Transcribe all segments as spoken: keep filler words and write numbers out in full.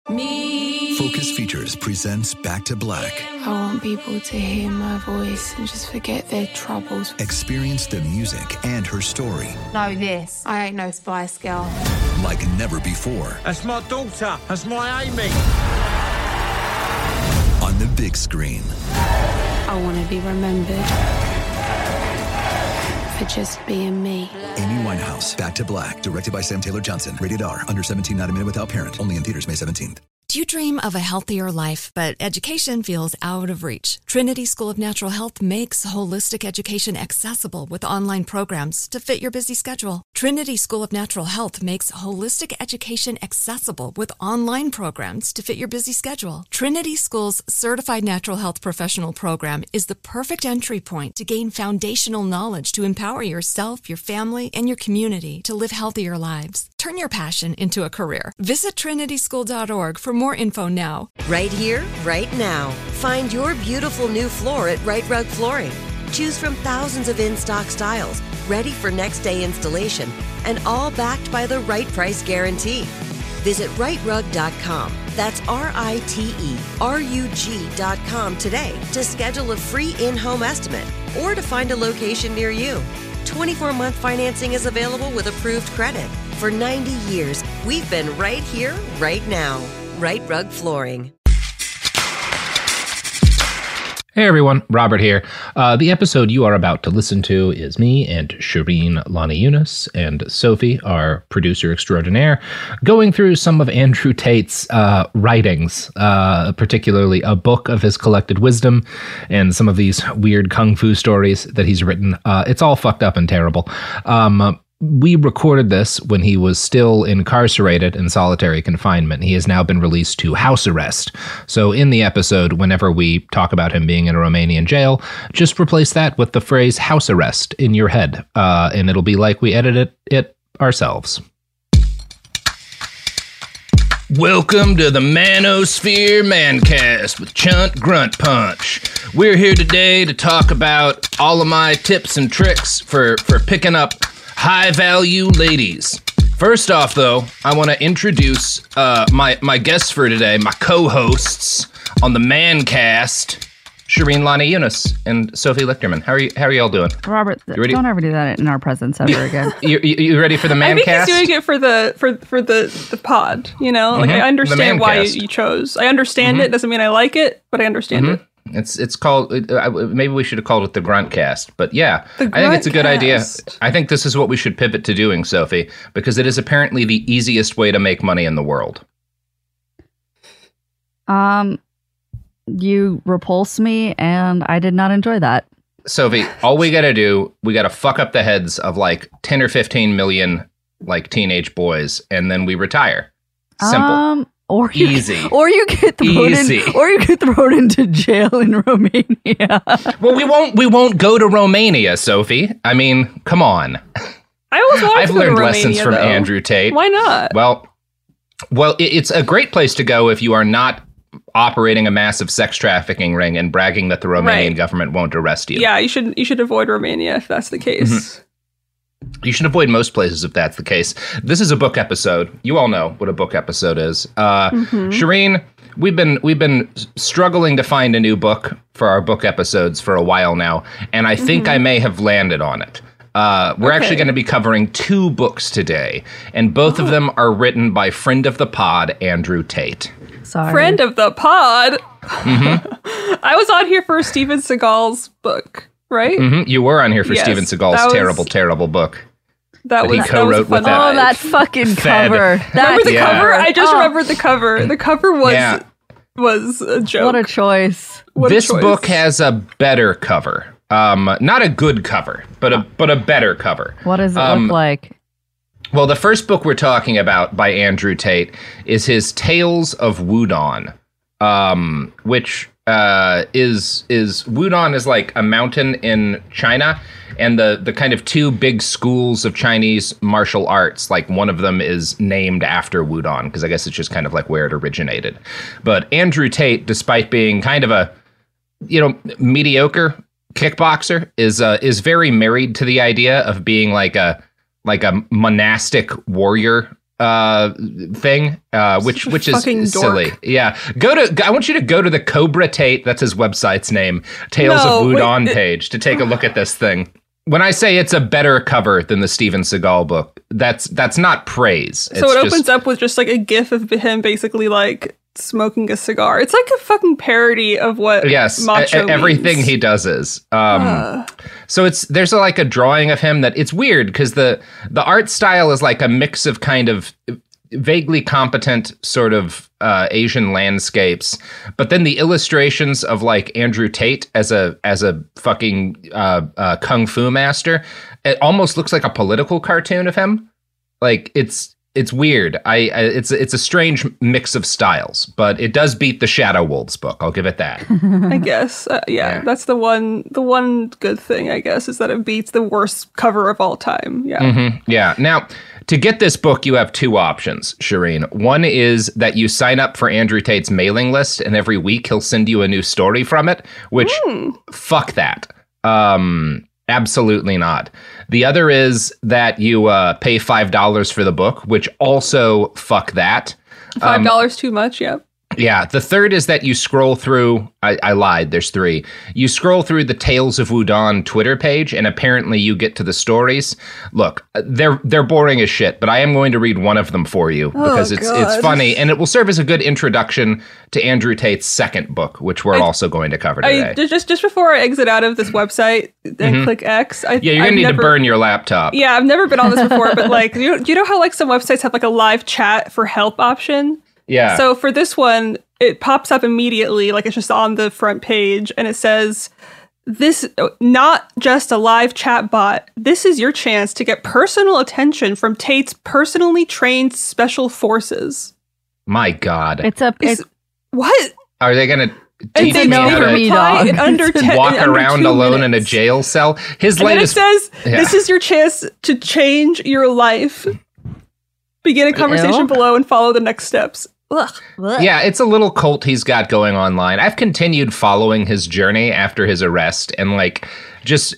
Me. Focus Features presents Back to Black. I want people to hear my voice and just forget their troubles. Experience the music and her story. Know this. I ain't no Spice Girl. Like never before. That's my daughter. That's my Amy. On the big screen. I want to be remembered for just being me. Amy Winehouse, Back to Black. Directed by Sam Taylor Johnson. Rated R. Under seventeen, not a minute without parent. Only in theaters May seventeenth. Do you dream of a healthier life, but education feels out of reach? Trinity School of Natural Health makes holistic education accessible with online programs to fit your busy schedule. Trinity School of Natural Health makes holistic education accessible with online programs to fit your busy schedule. Trinity School's Certified Natural Health Professional Program is the perfect entry point to gain foundational knowledge to empower yourself, your family, and your community to live healthier lives. Turn your passion into a career. Visit trinity school dot org for more info now. Right here, right now. Find your beautiful new floor at Right Rug Flooring. Choose from thousands of in-stock styles, ready for next day installation, and all backed by the right price guarantee. Visit right rug dot com. That's R I T E R U G dot com today to schedule a free in-home estimate or to find a location near you. twenty-four month financing is available with approved credit. For ninety years, we've been right here, right now. Right Rug Flooring. Hey everyone, Robert here. Uh, the episode you are about to listen to is me and Shireen Lani Yunus and Sophie, our producer extraordinaire, going through some of Andrew Tate's uh, writings, uh, particularly a book of his collected wisdom and some of these weird kung fu stories that he's written. Uh, it's all fucked up and terrible. Um, We recorded this when he was still incarcerated in solitary confinement. He has now been released to house arrest. So in the episode, whenever we talk about him being in a Romanian jail, just replace that with the phrase house arrest in your head, uh, and it'll be like we edited it ourselves. Welcome to the Manosphere Mancast with Chunt Grunt Punch. We're here today to talk about all of my tips and tricks for, for picking up high-value ladies. First off, though, I want to introduce uh, my, my guests for today, my co-hosts on the Mancast, Shireen Lani Yunus and Sophie Lichterman. How are you? How are y'all doing? Robert, don't ever do that in our presence ever again. you, you, you ready for the Mancast? I think he's doing it for the for for the, the pod. You know, like mm-hmm. I understand why you chose. I understand mm-hmm. it. Doesn't mean I like it, but I understand mm-hmm. it. It's it's called, uh, maybe we should have called it the Gruntcast, but yeah, I think it's a good idea. I think this is what we should pivot to doing, Sophie, because it is apparently the easiest way to make money in the world. Um, you repulse me, and I did not enjoy that. Sophie, all we gotta do, we gotta fuck up the heads of like ten or fifteen million like teenage boys, and then we retire. Simple. Um, Or you, Easy. Or you get thrown Easy. in, or you get thrown into jail in Romania. Well, we won't. We won't go to Romania, Sophie. I mean, come on. I always wanted I've to go learned to lessons Romania, from though. Andrew Tate. Why not? Well, well, it, it's a great place to go if you are not operating a massive sex trafficking ring and bragging that the Romanian right. government won't arrest you. Yeah, you should. You should avoid Romania if that's the case. Mm-hmm. You should avoid most places if that's the case. This is a book episode. You all know what a book episode is. Uh, mm-hmm. Shireen, we've been we've been struggling to find a new book for our book episodes for a while now, and I think mm-hmm. I may have landed on it. Uh, we're okay. actually going to be covering two books today, and both oh. of them are written by friend of the pod, Andrew Tate. Sorry. Friend of the pod? Mm-hmm. I was on here for Steven Seagal's book. Right? Mm-hmm. You were on here for yes, Steven Seagal's was, terrible, terrible book. That, that was, he co-wrote that was with that. Oh, that fucking cover. That, remember the yeah. cover? I just oh. remembered the cover. The cover was yeah. was a joke. What a choice. What this a choice. book has a better cover. Um, not a good cover, but a but a better cover. What does it um, look like? Well, the first book we're talking about by Andrew Tate is his Tales of Wudon, um, which uh, is is Wudon is like a mountain in China, and the the kind of two big schools of Chinese martial arts, like one of them is named after Wudon, because I guess it's just kind of like where it originated. But Andrew Tate, despite being kind of a, you know, mediocre kickboxer, is uh, is very married to the idea of being like a like a monastic warrior uh, thing, uh, which which is silly. Dork. Yeah, go to. I want you to go to the Cobra Tate. That's his website's name. Tales no, of Wudon wait, page to take a look at this thing. When I say it's a better cover than the Steven Seagal book, that's that's not praise. So it's it opens just, up with just like a gif of him basically like smoking a cigar. It's like a fucking parody of what yes, macho a- everything means. he does is. Um, uh. So it's there's a, like a drawing of him that it's weird because the the art style is like a mix of kind of vaguely competent sort of uh, Asian landscapes, but then the illustrations of like Andrew Tate as a as a fucking uh, uh, kung fu master, it almost looks like a political cartoon of him. Like it's it's weird. I, I it's it's a strange mix of styles, but it does beat the Shadow Wolves book. I'll give it that. I guess, uh, yeah, Yeah. that's the one. The one good thing, I guess, is that it beats the worst cover of all time. Yeah. Mm-hmm. Yeah. Now, to get this book, you have two options, Shireen. One is that you sign up for Andrew Tate's mailing list, and every week he'll send you a new story from it, which, Mm. fuck that. Um, absolutely not. The other is that you uh, pay five dollars for the book, which also, fuck that. Five dollars um, too much, yeah. Yeah. The third is that you scroll through, I, I lied, there's three. You scroll through the Tales of Wudon Twitter page, and apparently you get to the stories. Look, they're they're boring as shit, but I am going to read one of them for you because oh, it's God. it's funny, and it will serve as a good introduction to Andrew Tate's second book, which we're I, also going to cover today. I, just just before I exit out of this website and mm-hmm. click X, I, yeah, you're I've gonna need never, to burn your laptop. Yeah, I've never been on this before, but like, you know, you know how like some websites have like a live chat for help option? Yeah. So for this one, it pops up immediately, like it's just on the front page, and it says, "This not just a live chat bot. This is your chance to get personal attention from Tate's personally trained special forces." My God, It's a Is, it's, what? are they gonna And teach they me how no for to me, reply dog. in under ten, walk in under around two alone in a minutes. jail cell? His And then it latest. says, Yeah. "This is your chance to change your life. Begin a conversation Ew. below and follow the next steps." Ugh. Yeah, it's a little cult he's got going online. I've continued following his journey after his arrest, and like, just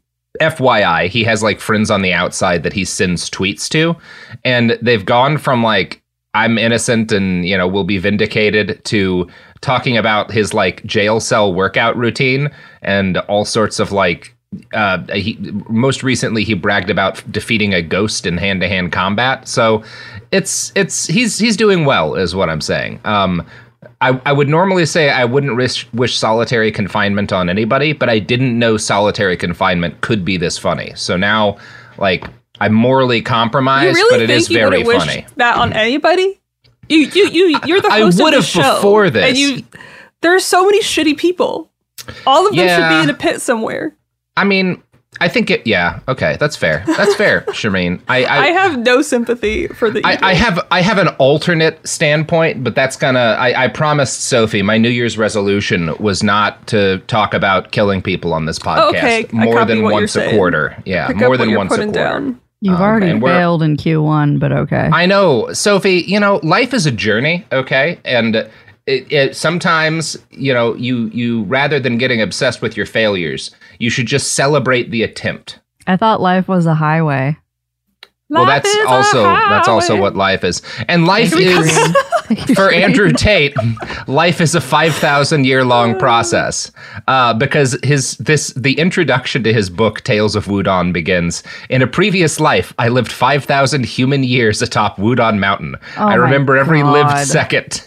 F Y I, he has like friends on the outside that he sends tweets to, and they've gone from like, I'm innocent and, you know, will be vindicated, to talking about his like jail cell workout routine and all sorts of like, uh, he most recently he bragged about defeating a ghost in hand-to-hand combat. So it's it's he's he's doing well, is what I'm saying. Um, I, I would normally say I wouldn't wish, wish solitary confinement on anybody, but I didn't know solitary confinement could be this funny. So now, like, I'm morally compromised, You really but it think is you very would've funny. wished that on anybody? You you you you're the I host would of the have show, before this. and you there are so many shitty people. All of them Yeah. should be in a pit somewhere. I mean, I think it. Yeah, okay, that's fair. That's fair, Shireen. I, I I have no sympathy for the. I, evil. I have I have an alternate standpoint, but that's gonna. I, I promised Sophie my New Year's resolution was not to talk about killing people on this podcast okay, I more copy than what once you're a saying. quarter. Yeah, Pick up more what than you're once a putting quarter. down. you've Um, already and we're- failed in Q one, but okay. I know, Sophie. You know, life is a journey, okay, and. It, it sometimes, you know, you you rather than getting obsessed with your failures, you should just celebrate the attempt. I thought life was a highway. Well, Life that's is a also that's also highway. what life is, and life is for Andrew Tate. Life is a five thousand year long process, uh, because his this the introduction to his book Tales of Wudon begins. In a previous life, I lived five thousand human years atop Wudon Mountain. Oh I my remember every lived God. second.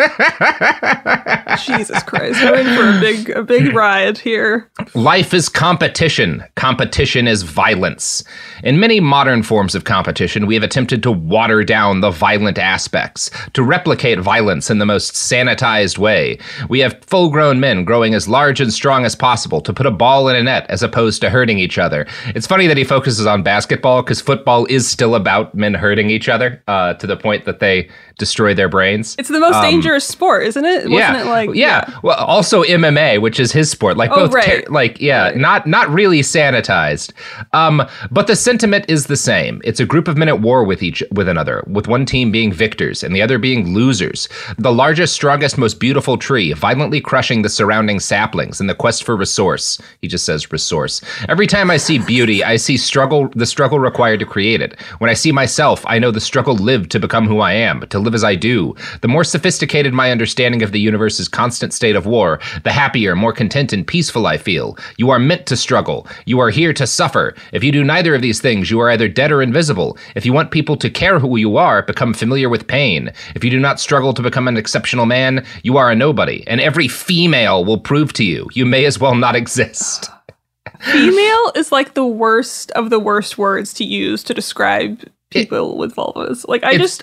Jesus Christ, we're in for a big a big ride here. Life is competition. Competition is violence. In many modern forms of competition, we have attempted to water down the violent aspects, to replicate violence in the most sanitized way. We have full-grown men growing as large and strong as possible to put a ball in a net as opposed to hurting each other. It's funny that he focuses on basketball because football is still about men hurting each other, uh, to the point that they destroy their brains. It's the most Um, dangerous sport, isn't it? Wasn't yeah, it like yeah. yeah. Well, also M M A, which is his sport. Like Oh, both, right. ter- like yeah, Right. not not really sanitized. Um, but the sentiment is the same. It's a group of men at war with each with another, with one team being victors and the other being losers. The largest, strongest, most beautiful tree, violently crushing the surrounding saplings in the quest for resource. He just says resource. Every time I see beauty, I see struggle. The struggle required to create it. When I see myself, I know the struggle lived to become who I am, to live as I do. The more sophisticated my understanding of the universe's constant state of war, the happier, more content and peaceful I feel. You are meant to struggle. You are here to suffer. If you do neither of these things, you are either dead or invisible. If you want people to care who you are, become familiar with pain. If you do not struggle to become an exceptional man, you are a nobody, and every female will prove to you you may as well not exist. Female is like the worst of the worst words to use to describe people it, with vulvas. Like I just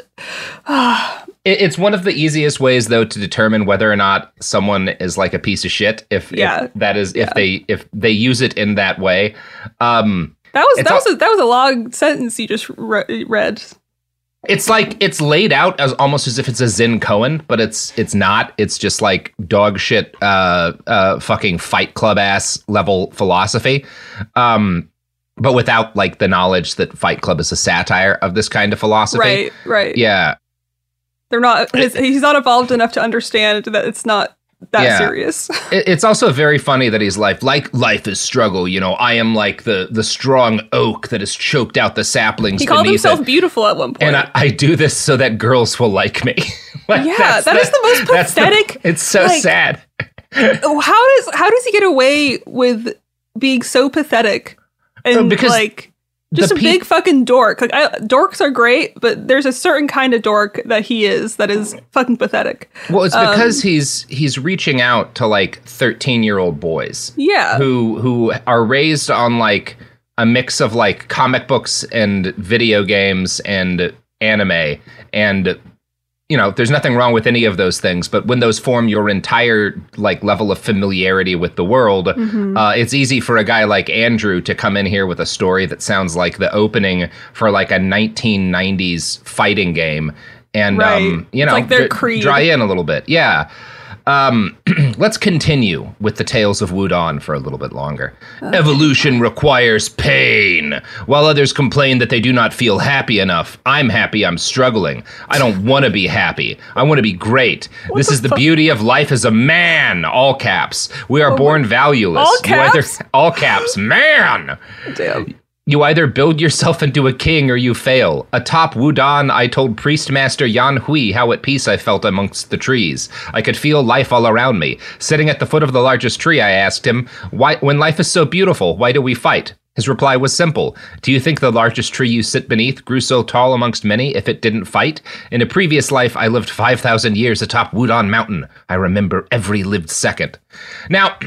it, it's one of the easiest ways though to determine whether or not someone is like a piece of shit if, yeah. if that is if yeah. they if they use it in that way. Um that was that all, was a, that was a long sentence you just re- read. It's like it's laid out as almost as if it's a Zen koan, but it's it's not. It's just like dog shit, uh, uh, fucking Fight Club ass level philosophy, um, but without like the knowledge that Fight Club is a satire of this kind of philosophy. Right, right. Yeah, they're not. His, he's not evolved enough to understand that it's not that yeah. serious. It's also very funny that he's like, like life is struggle. You know, I am like the the strong oak that has choked out the saplings. He called himself it. beautiful at one point. And I, I do this so that girls will like me. Like, yeah, that the, is the most pathetic. The, it's so like, sad. How does how does he get away with being so pathetic and because like just a pe- big fucking dork? Like I, dorks are great, but there's a certain kind of dork that he is that is fucking pathetic. Well, it's because um, he's he's reaching out to like thirteen-year-old boys. Yeah. Who who are raised on like a mix of like comic books and video games and anime, and you know, there's nothing wrong with any of those things, but when those form your entire like level of familiarity with the world, mm-hmm. uh, it's easy for a guy like Andrew to come in here with a story that sounds like the opening for like a nineteen nineties fighting game, and right. um, you it's know, like their dr- Creed. dry in a little bit, yeah. Um, let's continue with the Tales of Wudon for a little bit longer. Okay. Evolution requires pain. While others complain that they do not feel happy enough, I'm happy I'm struggling. I don't want to be happy. I want to be great. What this the is the fu- beauty of life as a man, all caps. We are oh, born valueless. All caps? Either, all caps, man. Damn. You either build yourself into a king or you fail. Atop Wudon, I told Priest Master Yan Hui how at peace I felt amongst the trees. I could feel life all around me. Sitting at the foot of the largest tree, I asked him, "Why, when life is so beautiful, why do we fight?" His reply was simple. Do you think the largest tree you sit beneath grew so tall amongst many if it didn't fight? In a previous life, I lived five thousand years atop Wudon Mountain. I remember every lived second. Now,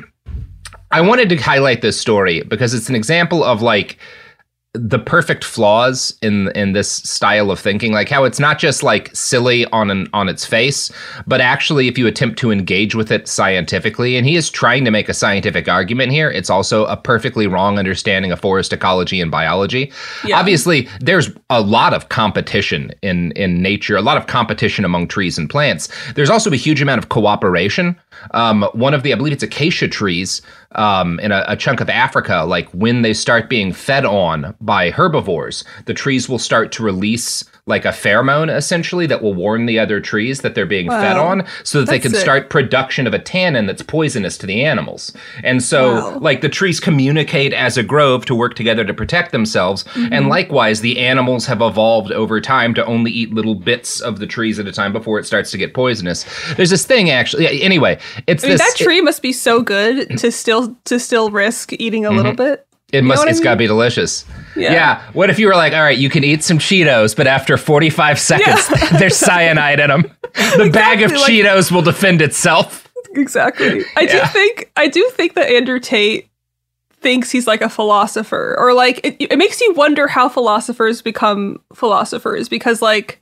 I wanted to highlight this story because it's an example of like, the perfect flaws in in this style of thinking, like how it's not just like silly on an, on its face, but actually if you attempt to engage with it scientifically, and he is trying to make a scientific argument here, it's also a perfectly wrong understanding of forest ecology and biology. Yeah. Obviously, there's a lot of competition in, in nature, a lot of competition among trees and plants. There's also a huge amount of cooperation. Um, one of the, I believe it's acacia trees, um, in a, a chunk of Africa, like when they start being fed on by herbivores, the trees will start to release like a pheromone, essentially, that will warn the other trees that they're being wow. fed on so that that's they can sick. start production of a tannin that's poisonous to the animals. And so, wow. like, the trees communicate as a grove to work together to protect themselves. Mm-hmm. And likewise, the animals have evolved over time to only eat little bits of the trees at a time before it starts to get poisonous. There's this thing, actually. Anyway, it's I mean, this... that tree it, must be so good to still to still risk eating a mm-hmm. little bit. It must, it's I mean? gotta be delicious. Yeah. yeah. What if you were like, all right, you can eat some Cheetos, but after forty-five seconds, yeah. there's cyanide in them. The exactly, bag of like, Cheetos will defend itself. Exactly. I yeah. do think, I do think that Andrew Tate thinks he's like a philosopher, or like, it, it makes you wonder how philosophers become philosophers, because like,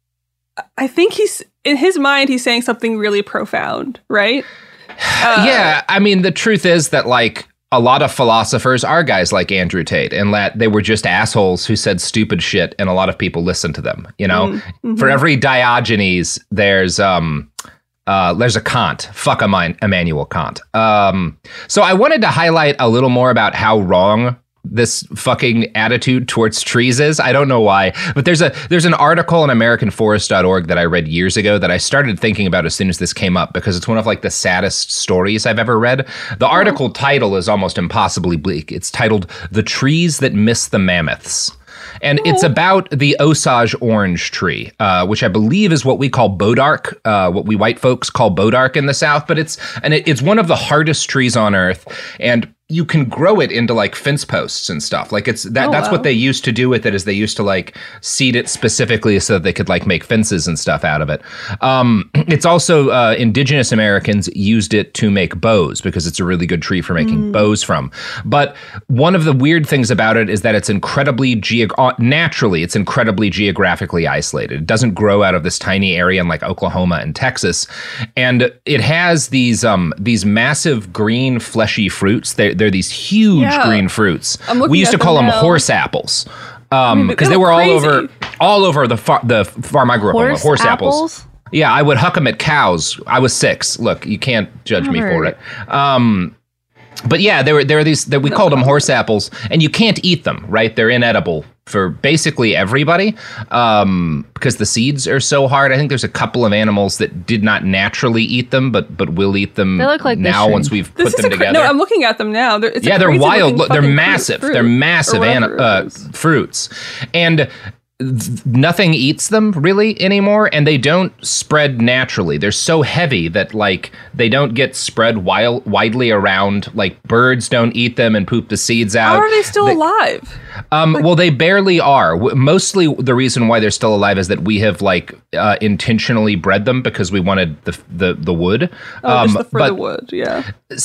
I think he's, in his mind, he's saying something really profound, right? Uh, yeah. I mean, the truth is that like, a lot of philosophers are guys like Andrew Tate, and that they were just assholes who said stupid shit, and a lot of people listened to them. You know, mm-hmm. For every Diogenes, there's um, uh, there's a Kant. Fuck Immanuel Kant. Um, so I wanted to highlight a little more about how wrong this fucking attitude towards trees is. I don't know why, but there's a there's an article on American Forest dot org that I read years ago that I started thinking about as soon as this came up, because it's one of like the saddest stories I've ever read. The article oh. title is almost impossibly bleak. It's titled "The Trees That Miss the Mammoths." And oh. it's about the Osage orange tree, uh, which I believe is what we call bodark, uh, what we white folks call bodark in the South. But it's and it, it's one of the hardest trees on earth, and you can grow it into like fence posts and stuff. Like it's that. Oh, that's wow. what they used to do with it. Is they used to like seed it specifically so that they could like make fences and stuff out of it. Um, it's also uh, indigenous Americans used it to make bows because it's a really good tree for making mm. bows from. But one of the weird things about it is that it's incredibly geog- naturally it's incredibly geographically isolated. It doesn't grow out of this tiny area in like Oklahoma and Texas, and it has these um, these massive green fleshy fruits. They're, they're these huge yeah. green fruits. We used to call them, them horse apples. Um, because they, they were all crazy. over, all over the far, the farm I grew up horse on. Horse apples. apples. Yeah, I would huck them at cows. I was six. Look, you can't judge Never. me for it. Um, but yeah, there were there were these that we no called problem. them horse apples, and you can't eat them. Right? They're inedible for basically everybody um, because the seeds are so hard. I think there's a couple of animals that did not naturally eat them, but but will eat them they look like now once we've this put them cra- together. No, I'm looking at them now. They're, it's yeah, they're wild. Look, they're massive. Fruit, they're massive an- uh, fruits, and th- nothing eats them really anymore, and they don't spread naturally. They're so heavy that like they don't get spread wild, widely around. Like birds don't eat them and poop the seeds out. How are they still they, alive? Um, well, they barely are. Mostly the reason why they're still alive is that we have like uh, intentionally bred them because we wanted the the, the wood. Oh, um, just the, for but, the wood, yeah.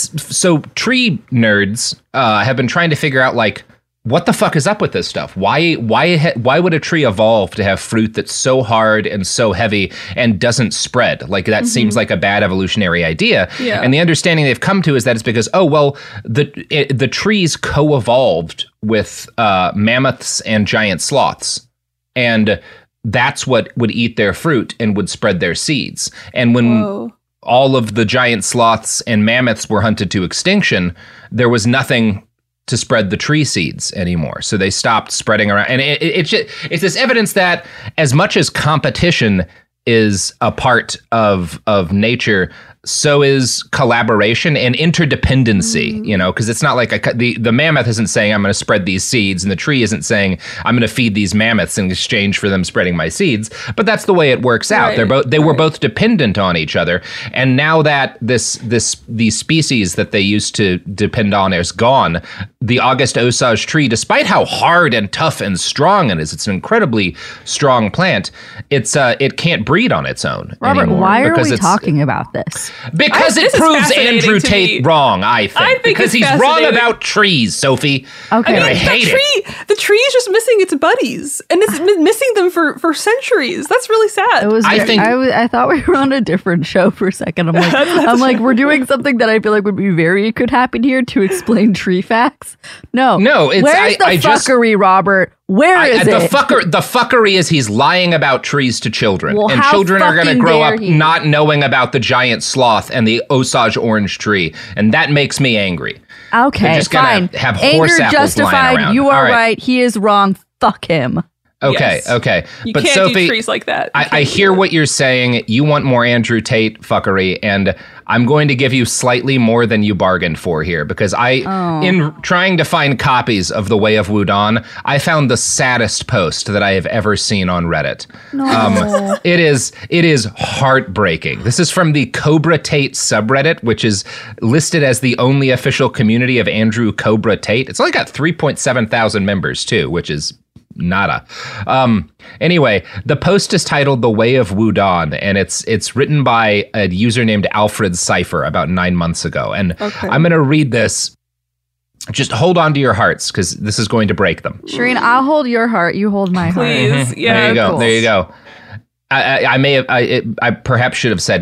So tree nerds uh, have been trying to figure out like, what the fuck is up with this stuff? Why why why would a tree evolve to have fruit that's so hard and so heavy and doesn't spread? Like that mm-hmm. seems like a bad evolutionary idea. Yeah. And the understanding they've come to is that it's because, oh, well, the it, the trees co-evolved with uh, mammoths and giant sloths. And that's what would eat their fruit and would spread their seeds. And when Whoa. all of the giant sloths and mammoths were hunted to extinction, there was nothing to spread the tree seeds anymore. So they stopped spreading around. And it, it, it just, it's this evidence that as much as competition is a part of of nature, so is collaboration and interdependency, mm-hmm. you know, because it's not like a, the, the mammoth isn't saying I'm going to spread these seeds, and the tree isn't saying I'm going to feed these mammoths in exchange for them spreading my seeds. But that's the way it works out. Right. They're both they right. were both dependent on each other. And now that this this these species that they used to depend on is gone, the August Osage tree, despite how hard and tough and strong it is, it's an incredibly strong plant. It's uh, it can't breed on its own. Robert, anymore why are we talking about this? Because I, it proves Andrew Tate me. wrong, I think. I think because he's wrong about trees, Sophie. Okay. And I, mean, I hate tree, it. The tree is just missing its buddies, and it's been missing them for, for centuries. That's really sad. It was. I very, think. I, was, I thought we were on a different show for a second. I'm like, I'm like, we're doing something that I feel like would be very could happen here to explain tree facts. No, no. It's, Where's I, the I fuckery, just, Robert? Where I, is the it? Fucker, the fuckery is he's lying about trees to children. Well, and how children are going to grow up he? not knowing about the giant sloth and the Osage orange tree. And that makes me angry. Okay, just gonna fine. Have horse Anger apples justified. lying around. You are right. right. He is wrong. Fuck him. Okay, yes. okay. You but can't Sophie, do trees like that. I, I hear what you're saying. You want more Andrew Tate fuckery, and I'm going to give you slightly more than you bargained for here, because I, oh. in trying to find copies of The Way of Wudon, I found the saddest post that I have ever seen on Reddit. No. Um, it is it is heartbreaking. This is from the Cobra Tate subreddit, which is listed as the only official community of Andrew Cobra Tate. It's only got three point seven thousand members too, which is nada. Um, anyway, the post is titled The Way of Wudon, and it's it's written by a user named Alfred Cipher about nine months ago. And okay. I'm going to read this. Just hold on to your hearts, because this is going to break them. Shireen, I'll hold your heart. You hold my Please. heart. Please. Yeah. There you go. Cool. There you go. I, I, I may have, I, it, I perhaps should have said,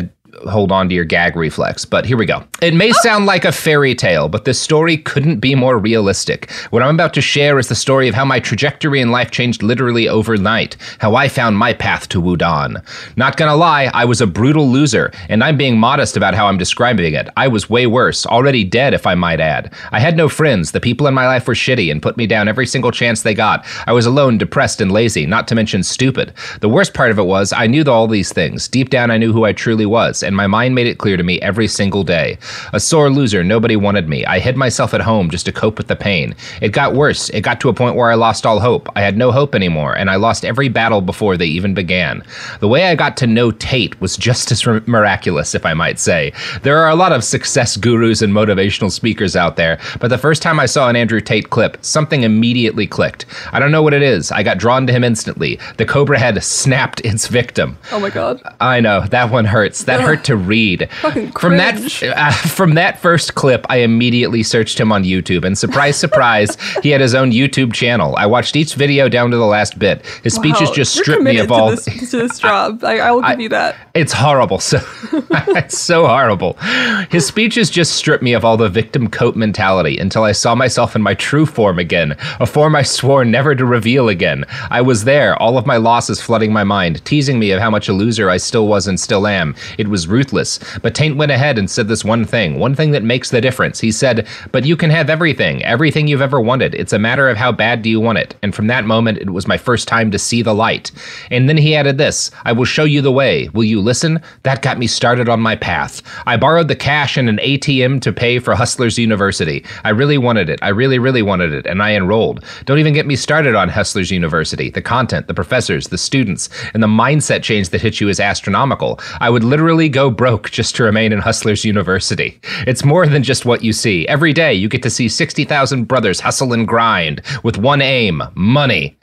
hold on to your gag reflex, but here we go. It may sound like a fairy tale, but this story couldn't be more realistic. What I'm about to share is the story of how my trajectory in life changed literally overnight, how I found my path to Wudon. Not gonna lie, I was a brutal loser, and I'm being modest about how I'm describing it. I was way worse, already dead if I might add. I had no friends, the people in my life were shitty and put me down every single chance they got. I was alone, depressed, and lazy, not to mention stupid. The worst part of it was, I knew all these things. Deep down, I knew who I truly was, and my mind made it clear to me every single day. A sore loser, nobody wanted me. I hid myself at home just to cope with the pain. It got worse. It got to a point where I lost all hope. I had no hope anymore, and I lost every battle before they even began. The way I got to know Tate was just as r- miraculous, if I might say. There are a lot of success gurus and motivational speakers out there, but the first time I saw an Andrew Tate clip, something immediately clicked. I don't know what it is. I got drawn to him instantly. The cobra head snapped its victim. Oh my god. I know, that one hurts. That Ugh. hurt to read. Fucking From that cringe. uh, from that first clip, I immediately searched him on YouTube, and surprise, surprise, he had his own YouTube channel. I watched each video down to the last bit. His speeches Wow, just you're stripped me committed of all. to this, to this job. I, I will give I- you that. It's horrible. So it's so horrible. His speeches just stripped me of all the victim cope mentality until I saw myself in my true form again, a form I swore never to reveal again. I was there, all of my losses flooding my mind, teasing me of how much a loser I still was and still am. It was ruthless. But Taint went ahead and said this one thing, one thing that makes the difference. He said, but you can have everything, everything you've ever wanted. It's a matter of how bad do you want it. And from that moment, it was my first time to see the light. And then he added this, I will show you the way. Will you listen? That got me started on my path. I borrowed the cash in an A T M to pay for Hustlers University. I really wanted it. I really, really wanted it. And I enrolled. Don't even get me started on Hustlers University. The content, the professors, the students, and the mindset change that hit you is astronomical. I would literally go broke just to remain in Hustlers University. It's more than just what you see. Every day you get to see sixty thousand brothers hustle and grind with one aim, money.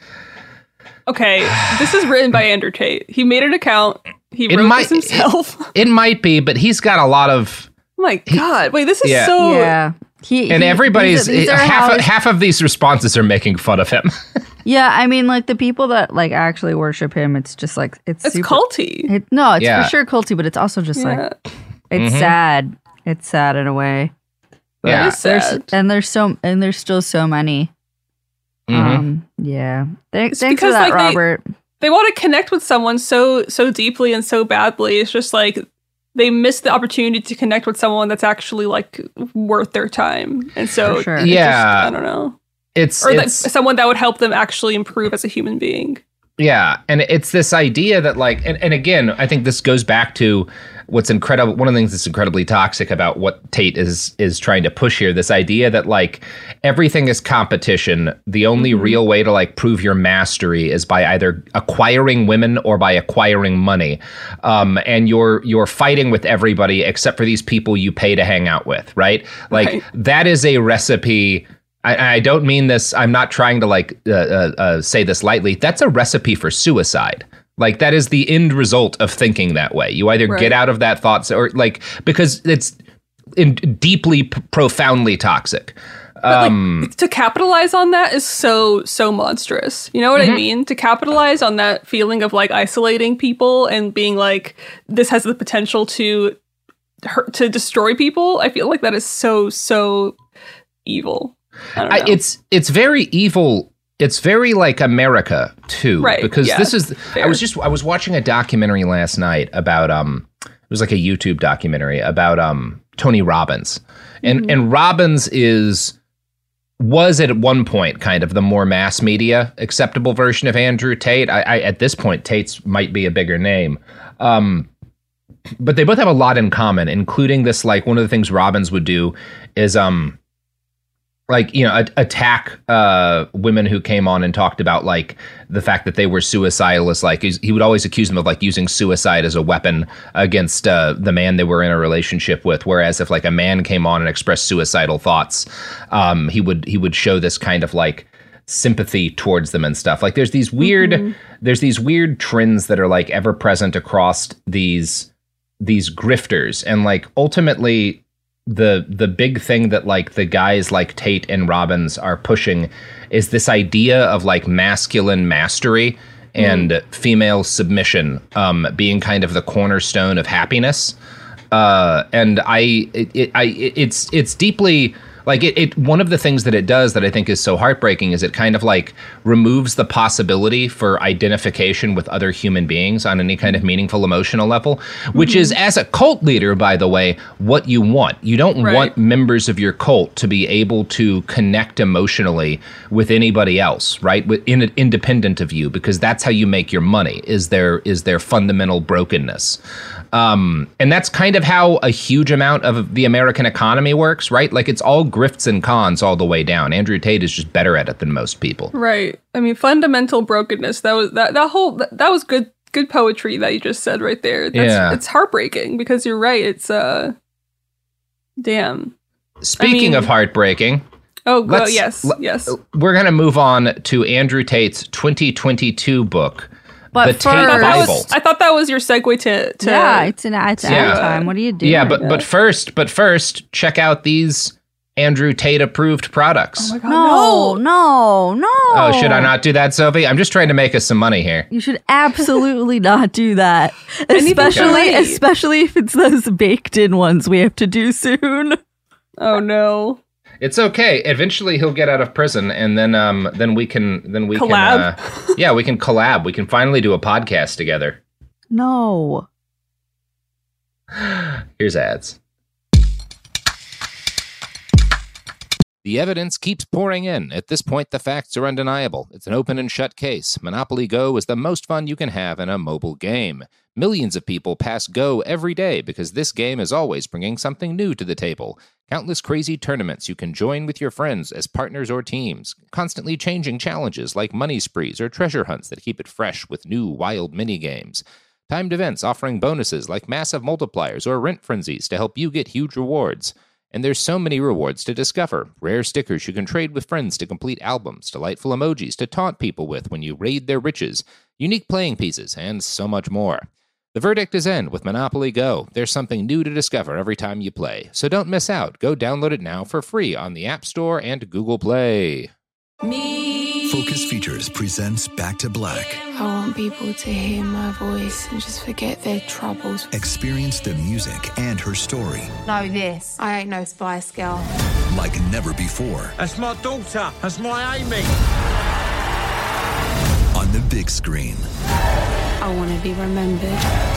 Okay, this is written by Andrew Tate. He made an account. He It wrote might- this himself. It might be, but he's got a lot of... Oh my god! Wait, this is Yeah. so. Yeah. He, And he- everybody's... these are- these are half, how of, half of these responses are making fun of him. Yeah, I mean, like the people that like actually worship him, it's just like it's It's super, culty. It, no, it's Yeah. for sure culty, but it's also just Yeah. like it's Mhm. sad. It's sad in a way. But Yeah. It's there's, sad. and there's so and there's still so many. Mhm. Um, yeah. Th- It's thanks for because, that, like, they- Robert. They want to connect with someone so so deeply and so badly. It's just like they miss the opportunity to connect with someone that's actually like worth their time. And so, For sure. it just- Yeah. I don't know, It's, or that, it's someone that would help them actually improve as a human being. yeah, and it's this idea that like, and, and again, I think this goes back to what's incredible. One of the things that's incredibly toxic about what Tate is is trying to push here. This idea that like everything is competition. The only Mm-hmm. real way to like prove your mastery is by either acquiring women or by acquiring money. Um, and you're you're fighting with everybody except for these people you pay to hang out with, right? Like Right. that is a recipe. I, I don't mean this. I'm not trying to like uh, uh, uh, say this lightly. That's a recipe for suicide. Like that is the end result of thinking that way. You either Right. get out of that thoughts or like because it's in, deeply, p- profoundly toxic. But Um, like to capitalize on that is so so monstrous. You know what Mm-hmm. I mean? To capitalize on that feeling of like isolating people and being like this has the potential to hurt, to destroy people. I feel like that is so so evil. I don't know. I, it's it's very evil. It's very like America too, Right, because yeah, this is. I fair. was just I was watching a documentary last night about um. It was like a YouTube documentary about um Tony Robbins, and Mm-hmm. and Robbins is was at one point kind of the more mass media acceptable version of Andrew Tate. I, I at this point Tate's might be a bigger name. Um, but they both have a lot in common, including this, like one of the things Robbins would do is um like, you know, a- attack uh, women who came on and talked about like the fact that they were suicidal. Is like he's, he would always accuse them of like using suicide as a weapon against uh, the man they were in a relationship with. Whereas if like a man came on and expressed suicidal thoughts, um, he would he would show this kind of like sympathy towards them and stuff. Like there's these weird Mm-hmm. there's these weird trends that are like ever present across these these grifters, and like ultimately the the big thing that like the guys like Tate and Robbins are pushing is this idea of like masculine mastery and female submission um, being kind of the cornerstone of happiness. Uh, and I, it, it, I, it's, it's deeply like it, it. One of the things that it does that I think is so heartbreaking is it kind of like removes the possibility for identification with other human beings on any kind of meaningful emotional level, which mm-hmm. is, as a cult leader, by the way, what you want. You don't right. want members of your cult to be able to connect emotionally with anybody else, right? With, in, independent of you, because that's how you make your money. Is there is their fundamental brokenness. Um, and that's kind of how a huge amount of the American economy works, right? Like it's all grifts and cons all the way down. Andrew Tate is just better at it than most people. Right. I mean, fundamental brokenness. That was that that whole that, that was good good poetry that you just said right there. That's, yeah. It's heartbreaking because you're right. It's uh, damn. Speaking I mean, of heartbreaking. Oh, oh yes, l- yes. We're gonna move on to Andrew Tate's twenty twenty-two book. But the first, Tate Bible. Was, I thought that was your segue to, to yeah, it's an it's yeah. time. What are you doing? Yeah, but but first, but first, check out these Andrew Tate approved products. Oh my God, no, no, no. Oh, should I not do that, Sophie? I'm just trying to make us some money here. You should absolutely not do that, especially especially if it's those baked in ones we have to do soon. Oh no. It's okay. Eventually, he'll get out of prison, and then, um, then we can, then we collab. can, uh, yeah, we can collab. We can finally do a podcast together. No. Here's ads. The evidence keeps pouring in. At this point, the facts are undeniable. It's an open and shut case. Monopoly Go is the most fun you can have in a mobile game. Millions of people pass Go every day because this game is always bringing something new to the table. Countless crazy tournaments you can join with your friends as partners or teams. Constantly changing challenges like money sprees or treasure hunts that keep it fresh with new wild mini-games. Timed events offering bonuses like massive multipliers or rent frenzies to help you get huge rewards. And there's so many rewards to discover. Rare stickers you can trade with friends to complete albums, delightful emojis to taunt people with when you raid their riches, unique playing pieces, and so much more. The verdict is in with Monopoly Go. There's something new to discover every time you play. So don't miss out. Go download it now for free on the App Store and Google Play. Me. Focus Features presents Back to Black. I want people to hear my voice and just forget their troubles. Experience the music and her story. Know this. I ain't no Spice Girl. Like never before. That's my daughter. That's my Amy. On the big screen. I want to be remembered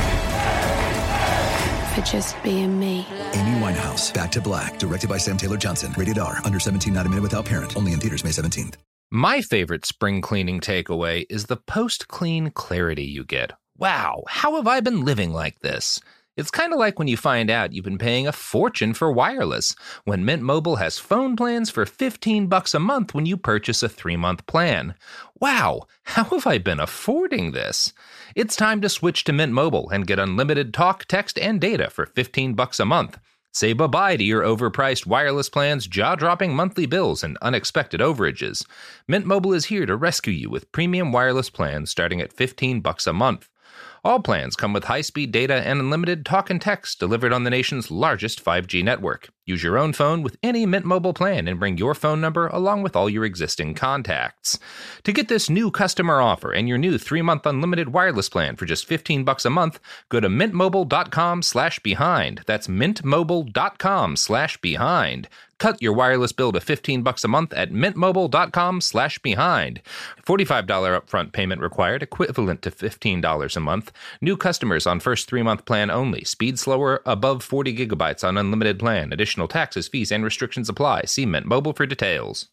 for just being me. Amy Winehouse, Back to Black, directed by Sam Taylor Johnson. Rated R, under seventeen, not a minute without parent. Only in theaters May seventeenth. My favorite spring cleaning takeaway is the post-clean clarity you get. Wow, how have I been living like this? It's kind of like when you find out you've been paying a fortune for wireless, when Mint Mobile has phone plans for fifteen bucks a month when you purchase a three-month plan. Wow, how have I been affording this? It's time to switch to Mint Mobile and get unlimited talk, text, and data for fifteen bucks a month. Say bye-bye to your overpriced wireless plans, jaw-dropping monthly bills, and unexpected overages. Mint Mobile is here to rescue you with premium wireless plans starting at fifteen bucks a month. All plans come with high-speed data and unlimited talk and text delivered on the nation's largest five G network. Use your own phone with any Mint Mobile plan and bring your phone number along with all your existing contacts. To get this new customer offer and your new three-month unlimited wireless plan for just fifteen bucks a month, go to mintmobile.com slash behind. That's mintmobile.com slash behind. Cut your wireless bill to fifteen bucks a month at mintmobile.com slash behind. forty-five dollars upfront payment required, equivalent to fifteen dollars a month. New customers on first three-month plan only. Speed slower, above forty gigabytes on unlimited plan. Additional taxes, fees, and restrictions apply. See Mint Mobile for details.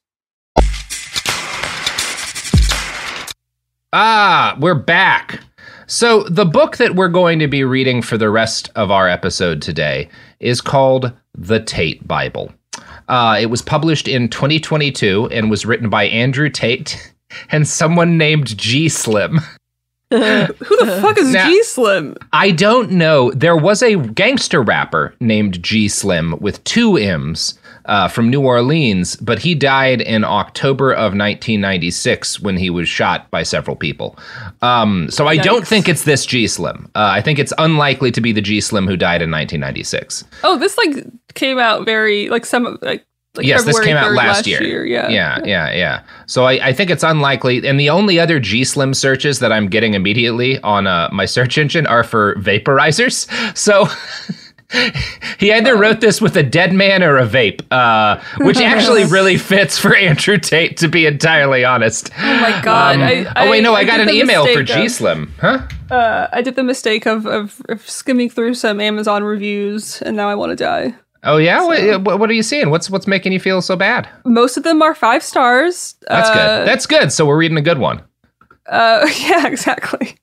Ah, we're back. So the book that we're going to be reading for the rest of our episode today is called The Tate Bible. Uh, it was published in twenty twenty-two and was written by Andrew Tate and someone named G Slim. Who the fuck is now, G Slim? I don't know. There was a gangster rapper named G Slim with two M's uh, from New Orleans, but he died in October of nineteen ninety-six when he was shot by several people. Um, so I Yikes. don't think it's this G Slim. Uh, I think it's unlikely to be the G Slim who died in nineteen ninety-six. Oh, this like came out very like some like. Like yes, February this came out last, last year. year. Yeah, yeah, yeah, yeah. So I, I think it's unlikely. And the only other G Slim searches that I'm getting immediately on uh, my search engine are for vaporizers. So He either wrote this with a dead man or a vape, uh, which actually really fits for Andrew Tate, to be entirely honest. Oh my god! Um, I, I, oh wait, no, I, I got an did the email for mistake of- G-Slim, huh? Uh, I did the mistake of, of of skimming through some Amazon reviews, and now I want to die. Oh yeah, So- what, what are you seeing? What's what's making you feel so bad? Most of them are five stars. That's uh, good. That's good. So we're reading a good one. Uh, yeah, exactly.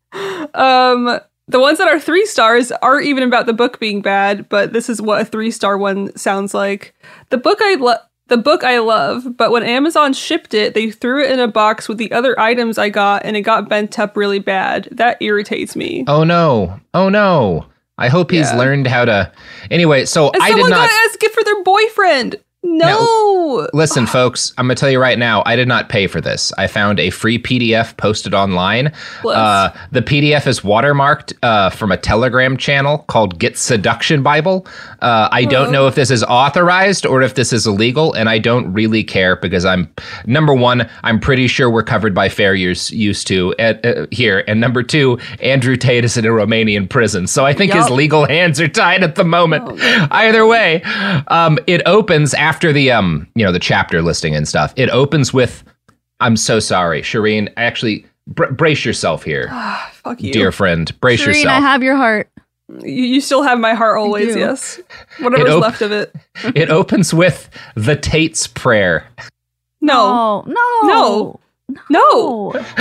Um, the ones that are three stars aren't even about the book being bad, but this is what a three-star one sounds like. The book I love, the book I love, but when Amazon shipped it, they threw it in a box with the other items I got, and it got bent up really bad. That irritates me. Oh no! Oh no! I hope he's Yeah. learned how to. Anyway, so And I did someone not. got as a gift for their boyfriend. No. Listen, folks, I'm going to tell you right now, I did not pay for this. I found a free P D F posted online. Bless. Uh, the P D F is watermarked uh, from a Telegram channel called Get Seduction Bible. Uh, I don't know if this is authorized or if this is illegal, and I don't really care because I'm, number one, I'm pretty sure we're covered by fair use, use to at, uh, here. And number two, Andrew Tate is in a Romanian prison. So I think his Yup. legal hands are tied at the moment. Either way, um, it opens after the um, you know, the chapter listing and stuff. It opens with, "I'm so sorry, Shireen." Actually, br- brace yourself here, Fuck you. dear friend. Brace Shireen, yourself. I have your heart. You, you still have my heart always, do. yes. Whatever's It op- left of it. It opens with the Tate's prayer. No. No, No. no, No.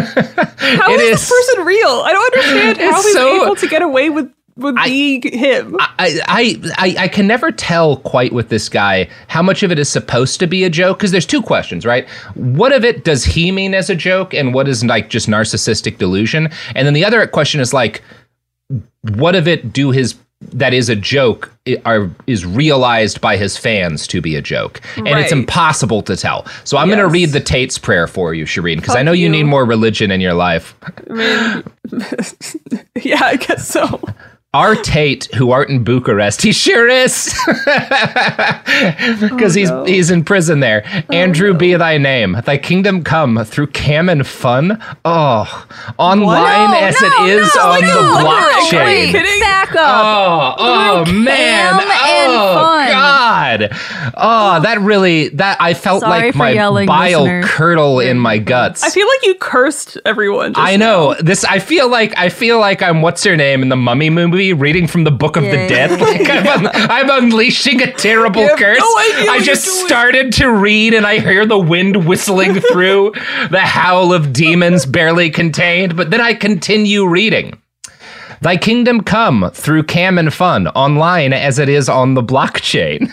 How It is, is- this person real? I don't understand how It's he's so- able to get away with, with I- being him. I, I I I can never tell quite with this guy how much of it is supposed to be a joke, because there's two questions, right? What of it does he mean as a joke, and what is like just narcissistic delusion? And then the other question is like, what of it do his that is a joke i- are is realized by his fans to be a joke, and it's Right. impossible to tell. So I'm going to Yes. read the Tate's prayer for you, Shireen, because I Fuck know you you. need more religion in your life. I mean, yeah, I guess so. Our Tate, who art in Bucharest, he sure is, because he's no. he's in prison there. Andrew, be thy name. Thy kingdom come through cam and fun. Oh, online No, as no, it is no, on no, the no, blockchain. wait, Kidding? back up. Oh, oh Through man! cam and Oh fun. God! Oh, that really that I felt Sorry like for my yelling, bile listener. curdle in my guts. I feel like you cursed everyone. Just I know this. I feel like I feel like I'm what's her name in the Mummy movie, reading from the Book of Yeah, the yeah, Dead. Like I'm, un- I'm unleashing a terrible You have curse. no idea I what just you're doing. started to read, and I hear the wind whistling through, the howl of demons barely contained. But then I continue reading. Thy kingdom come through cam and fun, online as it is on the blockchain.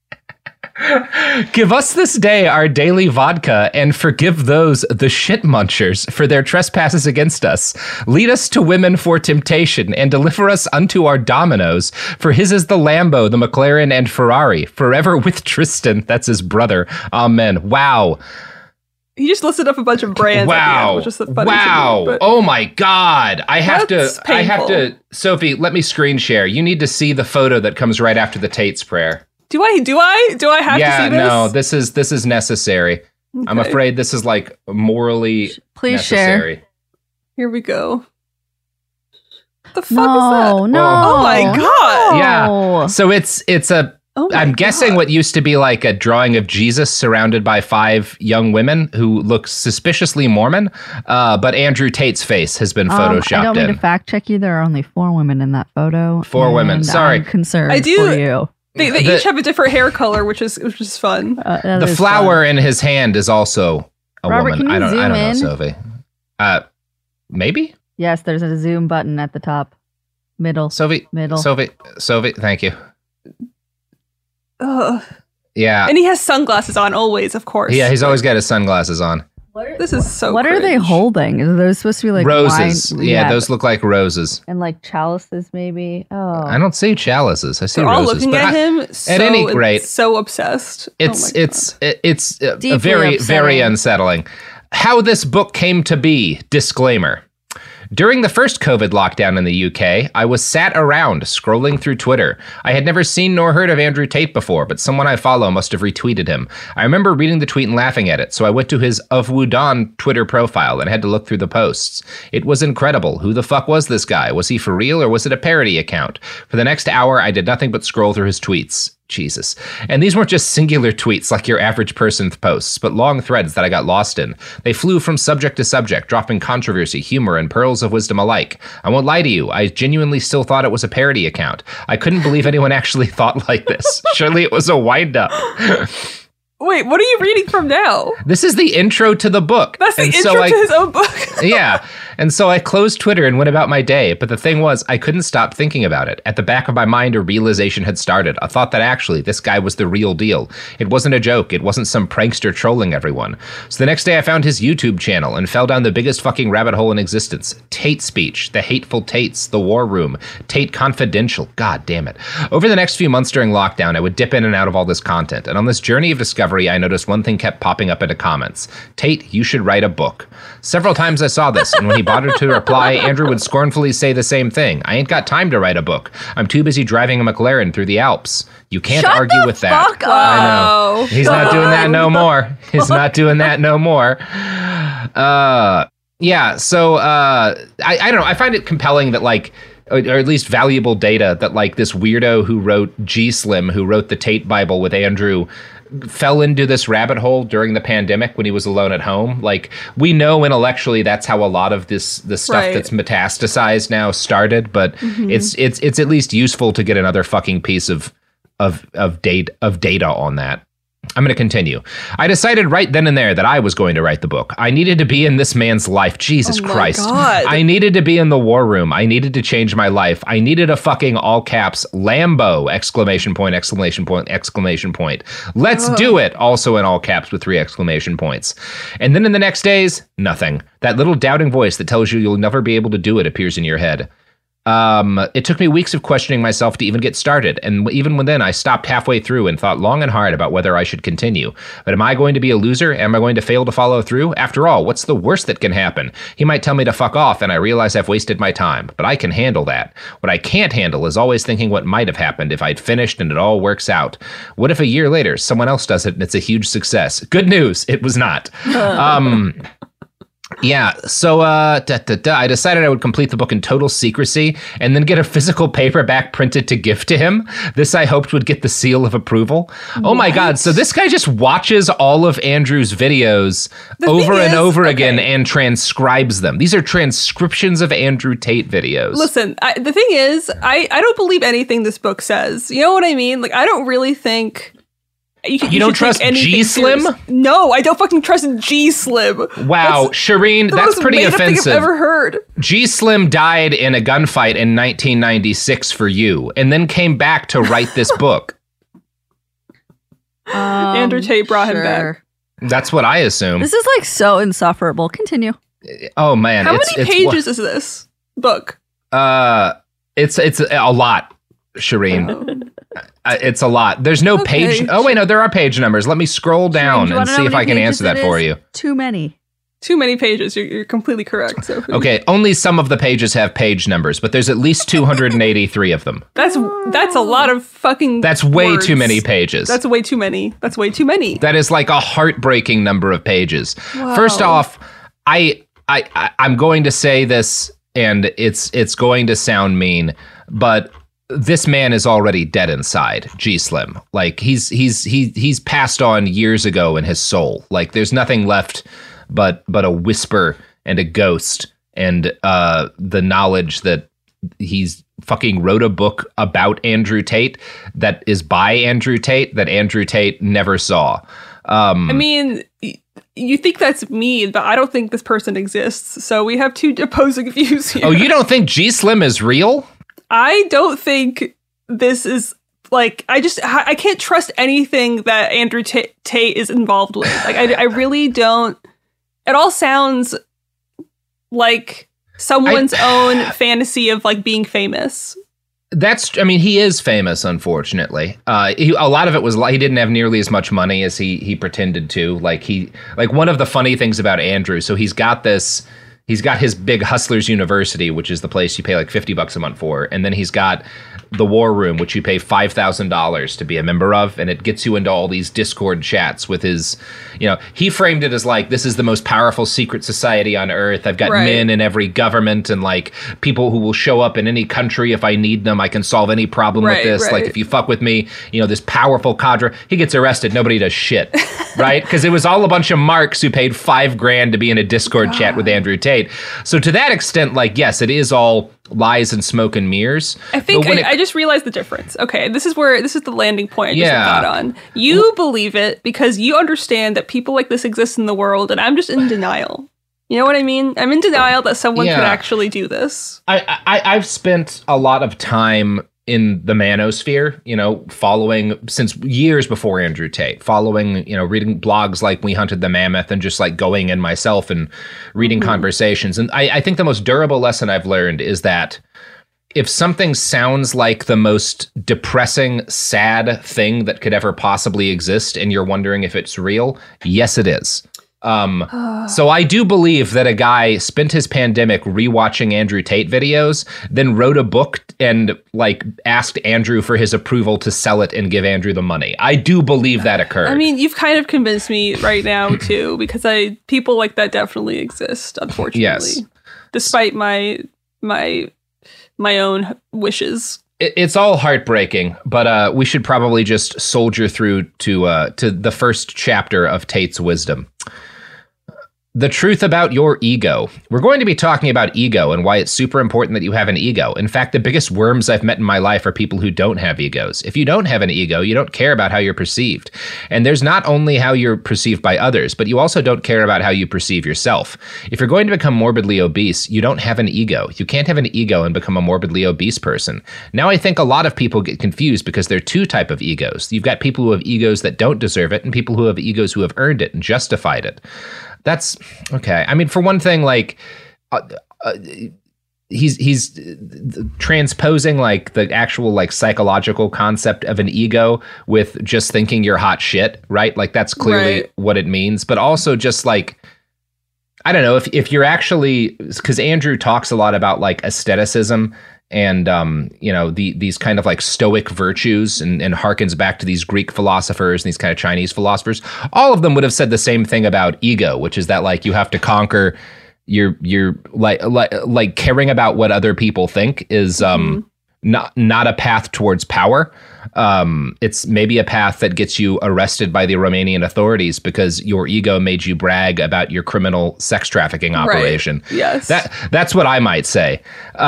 Give us this day our daily vodka, and forgive those, the shit munchers, for their trespasses against us. Lead us to women for temptation, and deliver us unto our dominoes. For his is the Lambo, the McLaren, and Ferrari, forever with Tristan, that's his brother. Amen. Wow. He just listed up a bunch of brands. At the Wow. end, which is the funny Wow. To me, but Oh my God. I have That's to, I have painful. to, Sophie, let me screen share. You need to see the photo that comes right after the Tate's prayer. do I? Do I? Do I have yeah, to see this? no, this is this is necessary. I'm Okay. afraid this is like morally Please share. necessary. Here we go. What the fuck No, is that? no. Oh my God. Yeah. So it's it's a Oh my I'm guessing God. what used to be like a drawing of Jesus surrounded by five young women who look suspiciously Mormon, uh, but Andrew Tate's face has been Um, photoshopped I don't mean in. to fact check you. There are only four women in that photo. Four women. and Sorry. I'm concerned I do- for you. They, they The- each have a different hair color, which is which is fun. Uh, that The is flower fun. in his hand is also a Robert, woman. can you I don't I zoom don't know, in? Sophie. Uh, maybe Yes, there's a zoom button at the top, middle, Sophie. middle. Sophie. Sophie. Thank you. Ugh. Yeah. And he has sunglasses on always, of course. Yeah. He's always got his sunglasses on. This is so. what are they cringe. holding? Are those supposed to be like Roses. wine? Yeah, those look like roses. and like chalices, maybe. Oh, I don't see chalices. I see They're all roses. looking but at I- him. So, at any rate, so obsessed. It's Oh my it's it- it's uh, Deeply very very upsetting. unsettling. How this book came to be. Disclaimer. During the first COVID lockdown in the U K, I was sat around scrolling through Twitter. I had never seen nor heard of Andrew Tate before, but someone I follow must have retweeted him. I remember reading the tweet and laughing at it, so I went to his Of Wudon Twitter profile and had to look through the posts. It was incredible. Who the fuck was this guy? Was he for real or was it a parody account? For the next hour, I did nothing but scroll through his tweets. Jesus. And these weren't just singular tweets like your average person posts, but long threads that I got lost in. They flew from subject to subject, dropping controversy, humor, and pearls of wisdom alike. I won't lie to you, I genuinely still thought it was a parody account. I couldn't believe anyone actually thought like this. Surely it was a wind-up. Wait, what are you reading from now? This is the intro to the book. That's the and intro so I, to his own book. Yeah. And so I closed Twitter and went about my day. But the thing was, I couldn't stop thinking about it. At the back of my mind, a realization had started. A thought that actually, this guy was the real deal. It wasn't a joke. It wasn't some prankster trolling everyone. So the next day I found his YouTube channel and fell down the biggest fucking rabbit hole in existence. Tate Speech, The Hateful Tates, The War Room, Tate Confidential. God damn it. Over the next few months during lockdown, I would dip in and out of all this content. And on this journey of discovery, I noticed one thing kept popping up into comments. Tate, you should write a book. Several times I saw this, and when he bothered to reply, Andrew would scornfully say the same thing. I ain't got time to write a book. I'm too busy driving a McLaren through the Alps. You can't Shut argue with that. Fuck up. I know. He's not doing that no more. He's not doing that no more. Uh, yeah, so uh, I, I don't know. I find it compelling that, like, or at least valuable data that, like, this weirdo who wrote G Slim, who wrote the Tate Bible with Andrew, fell into this rabbit hole during the pandemic when he was alone at home. Like, we know intellectually that's how a lot of this the stuff Right. that's metastasized now started, but Mhm. it's it's it's at least useful to get another fucking piece of of of data of data on that. I'm going to continue. I decided right then and there that I was going to write the book. I needed to be in this man's life. Jesus Oh my Christ. God. I needed to be in the war room. I needed to change my life. I needed a fucking all caps Lambo exclamation point, exclamation point, exclamation point. Let's Ugh. do it. Also in all caps with three exclamation points. And then in the next days, nothing. That little doubting voice that tells you you'll never be able to do it appears in your head. Um, it took me weeks of questioning myself to even get started, and even when then, I stopped halfway through and thought long and hard about whether I should continue. But am I going to be a loser? Am I going to fail to follow through? After all, what's the worst that can happen? He might tell me to fuck off, and I realize I've wasted my time, but I can handle that. What I can't handle is always thinking what might have happened if I'd finished and it all works out. What if a year later, someone else does it and it's a huge success? Good news, it was not. um... Yeah, so uh, da, da, da, I decided I would complete the book in total secrecy and then get a physical paperback printed to gift to him. This I hoped would get the seal of approval. Oh my God, so this guy just watches all of Andrew's videos The over thing and is- over okay. again and transcribes them. These are transcriptions of Andrew Tate videos. Listen, I, the thing is, I, I don't believe anything this book says. You know what I mean? Like, I don't really think... You, You don't should take trust anything G-Slim? serious. No, I don't fucking trust G-Slim. Wow, That's Shireen, the that's most pretty made-up thing offensive. I've ever heard. G-Slim died in a gunfight in nineteen ninety-six for you and then came back to write this book. Um, Andrew Tate brought him sure. back. That's what I assume. This is like so insufferable. Continue. Oh man, How it's, many it's, pages is this book? Uh, it's it's a lot, Shireen. Uh, it's a lot. There's no Okay. page. Oh wait, no, there are page numbers. Let me scroll down Do you and wanna know see how if many I can pages answer that it for is? you. Too many. Too many pages. You're, you're completely correct. So Okay, only some of the pages have page numbers, but there's at least two hundred eighty-three of them. that's that's a lot of fucking. That's way words. too many pages. That's way too many. That's way too many. That is like a heartbreaking number of pages. Wow. First off, I, I I I'm going to say this, and it's it's going to sound mean, but this man is already dead inside, G-Slim. Like he's he's he he's passed on years ago in his soul. Like there's nothing left but but a whisper and a ghost and uh the knowledge that he's fucking wrote a book about Andrew Tate that is by Andrew Tate that Andrew Tate never saw. Um I mean, y- you think that's mean, but I don't think this person exists. So we have two opposing views here. Oh, you don't think G-Slim is real? I don't think this is like I just I I can't trust anything that Andrew Ta- Tate is involved with. Like I, I really don't. It all sounds like someone's own fantasy of like being famous. That's, I mean, he is famous, unfortunately. Uh, he, a lot of it was like he didn't have nearly as much money as he he pretended to. Like he, like one of the funny things about Andrew, so he's got this, he's got his big Hustlers University, which is the place you pay like fifty bucks a month for. And then he's got the War Room, which you pay five thousand dollars to be a member of. And it gets you into all these Discord chats with his, you know, he framed it as like, this is the most powerful secret society on earth. I've got right. men in every government and like people who will show up in any country if I need them. I can solve any problem right, with this. Right. Like if you fuck with me, you know, this powerful cadre, he gets arrested. Nobody does shit. Right? Because it was all a bunch of marks who paid five grand to be in a Discord God. chat with Andrew Tate. So to that extent, like, yes, it is all lies and smoke and mirrors. I think I, it, I just realized the difference. Okay, this is where this is the landing point I just yeah. got on. You well, believe it because you understand that people like this exist in the world, and I'm just in denial. You know what I mean? I'm in denial that someone yeah. could actually do this. I, I I've spent a lot of time in the manosphere, you know, following since years before Andrew Tate, following, you know, reading blogs like We Hunted the Mammoth and just like going in myself and reading mm-hmm. conversations. And I, I think the most durable lesson I've learned is that if something sounds like the most depressing, sad thing that could ever possibly exist and you're wondering if it's real, yes, it is. Um, so I do believe that a guy spent his pandemic rewatching Andrew Tate videos, then wrote a book and like asked Andrew for his approval to sell it and give Andrew the money. I do believe that occurred. I mean, you've kind of convinced me right now too, because I people like that definitely exist, unfortunately. Yes. Despite my my my own wishes. It's all heartbreaking, but uh, we should probably just soldier through to uh, to the first chapter of Tate's wisdom. The truth about your ego. We're going to be talking about ego and why it's super important that you have an ego. In fact, the biggest worms I've met in my life are people who don't have egos. If you don't have an ego, you don't care about how you're perceived. And there's not only how you're perceived by others, but you also don't care about how you perceive yourself. If you're going to become morbidly obese, you don't have an ego. You can't have an ego and become a morbidly obese person. Now, I think a lot of people get confused because there are two types of egos. You've got people who have egos that don't deserve it and people who have egos who have earned it and justified it. That's okay. I mean, for one thing, like uh, uh, he's he's transposing like the actual like psychological concept of an ego with just thinking you're hot shit, right? Like that's clearly right. what it means. But also just like, I don't know if if you're actually, because Andrew talks a lot about like aestheticism and, um, you know, the these kind of like stoic virtues and, and harkens back to these Greek philosophers and these kind of Chinese philosophers. All of them would have said the same thing about ego, which is that like you have to conquer your your like like like caring about what other people think is um mm-hmm. not not a path towards power. Um, it's maybe a path that gets you arrested by the Romanian authorities because your ego made you brag about your criminal sex trafficking operation. Right. Yes, that that's what I might say.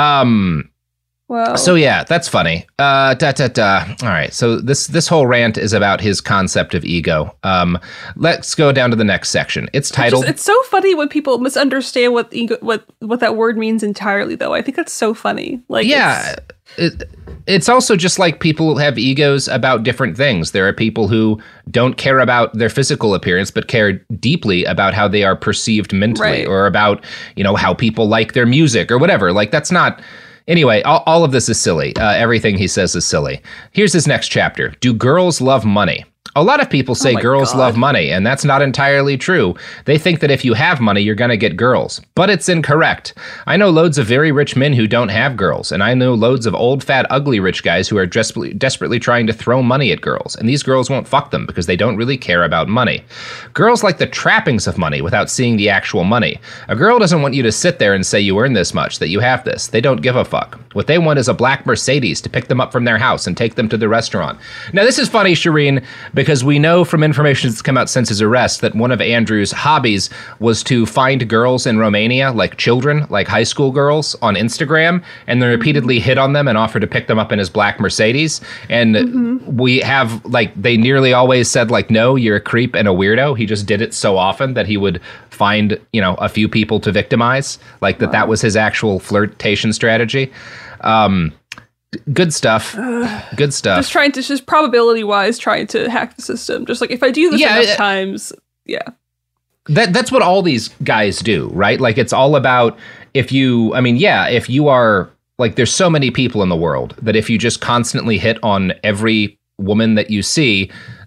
Um, Wow. So yeah, that's funny. Uh, da, da, da. All right. So this this whole rant is about his concept of ego. Um, let's go down to the next section. It's titled. It's, just, it's so funny when people misunderstand what ego, what what that word means entirely. Though I think that's so funny. Like yeah, it's, it, it's also just like people have egos about different things. There are people who don't care about their physical appearance, but care deeply about how they are perceived mentally, right. or about you know how people like their music or whatever. Like that's not. Anyway, all, all of this is silly. Uh, everything he says is silly. Here's his next chapter. Do girls love money? A lot of people say oh girls God. love money, and that's not entirely true. They think that if you have money, you're going to get girls. But it's incorrect. I know loads of very rich men who don't have girls, and I know loads of old, fat, ugly rich guys who are desperately, desperately trying to throw money at girls, and these girls won't fuck them because they don't really care about money. Girls like the trappings of money without seeing the actual money. A girl doesn't want you to sit there and say you earn this much, that you have this. They don't give a fuck. What they want is a black Mercedes to pick them up from their house and take them to the restaurant. Now, this is funny, Shireen, because we know from information that's come out since his arrest that one of Andrew's hobbies was to find girls in Romania, like children, like high school girls, on Instagram, and then repeatedly hit on them and offer to pick them up in his black Mercedes. And mm-hmm. we have, like, they nearly always said, like, no, you're a creep and a weirdo. He just did it so often that he would find, you know, a few people to victimize, like that wow. that was his actual flirtation strategy. Um, Good stuff. Uh, Good stuff. Just trying to, just probability wise, trying to hack the system. Just like if I do this yeah, enough uh, times, yeah. That that's what all these guys do, right? Like it's all about if you, I mean, yeah, if you are like, there's so many people in the world that if you just constantly hit on every woman that you see,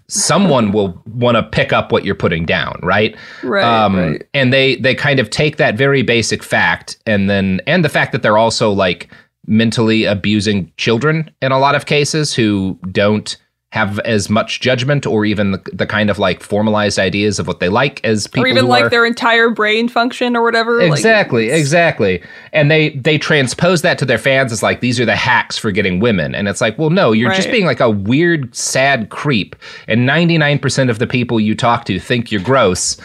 someone will want to pick up what you're putting down, right? Right, um, right. And they they kind of take that very basic fact, and then and the fact that they're also like mentally abusing children in a lot of cases who don't have as much judgment or even the, the kind of like formalized ideas of what they like as people or even who like are, their entire brain function or whatever. Exactly, like, exactly. And they they transpose that to their fans as like, these are the hacks for getting women. And it's like, well, no, you're right. just being like a weird, sad creep. And ninety-nine percent of the people you talk to think you're gross.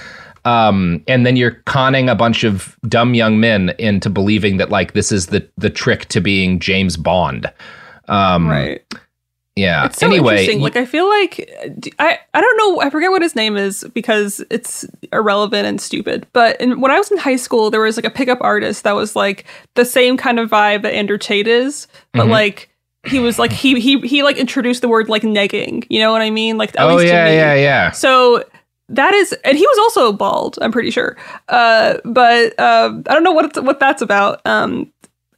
Um, and then you're conning a bunch of dumb young men into believing that like this is the the trick to being James Bond. Um, right. Yeah. It's so anyway, interesting. Like, I feel like I, I don't know. I forget what his name is because it's irrelevant and stupid. But in, when I was in high school, there was like a pickup artist that was like the same kind of vibe that Andrew Tate is, but mm-hmm. like he was like he he he like introduced the word like negging. You know what I mean? Like, at oh least yeah, to me. yeah, yeah. So that is, and he was also bald. I'm pretty sure. Uh, but uh, I don't know what it's, what that's about. Um,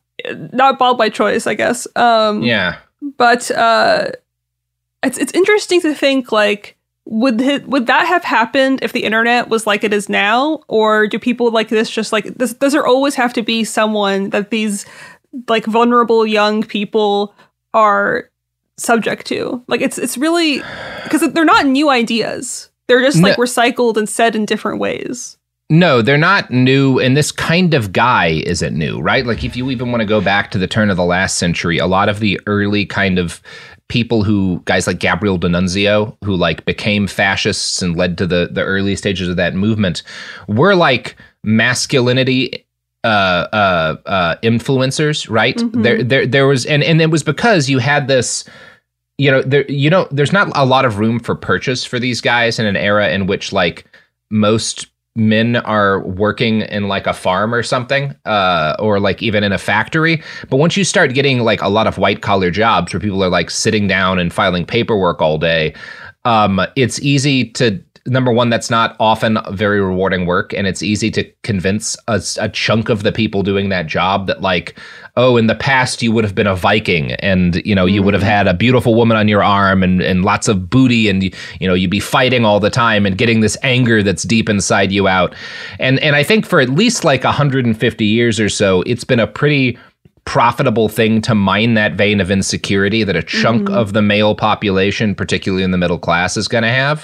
not bald by choice, I guess. Um, yeah. But uh, it's it's interesting to think, like, would his, would that have happened if the internet was like it is now? Or do people like this just like, this, does there always have to be someone that these like vulnerable young people are subject to? Like, it's it's really, because they're not new ideas. They're just like no. recycled and said in different ways. No, they're not new, and this kind of guy isn't new, right? Like, if you even want to go back to the turn of the last century, a lot of the early kind of people who, guys like Gabriel D'Annunzio, who like became fascists and led to the, the early stages of that movement, were like masculinity uh, uh, uh, influencers, right? Mm-hmm. There, there, there was, and, and it was because you had this, you know, there, you know, there's not a lot of room for purchase for these guys in an era in which like most men are working in like a farm or something, uh, or like even in a factory. But once you start getting like a lot of white collar jobs where people are like sitting down and filing paperwork all day, um, it's easy to, number one, that's not often very rewarding work. And it's easy to convince a, a chunk of the people doing that job that like, oh, in the past you would have been a Viking and, you know, you mm. would have had a beautiful woman on your arm and, and lots of booty and, you know, you'd be fighting all the time and getting this anger that's deep inside you out. And, and I think for at least like one hundred fifty years or so, it's been a pretty profitable thing to mine that vein of insecurity that a chunk mm-hmm. of the male population, particularly in the middle class, is going to have.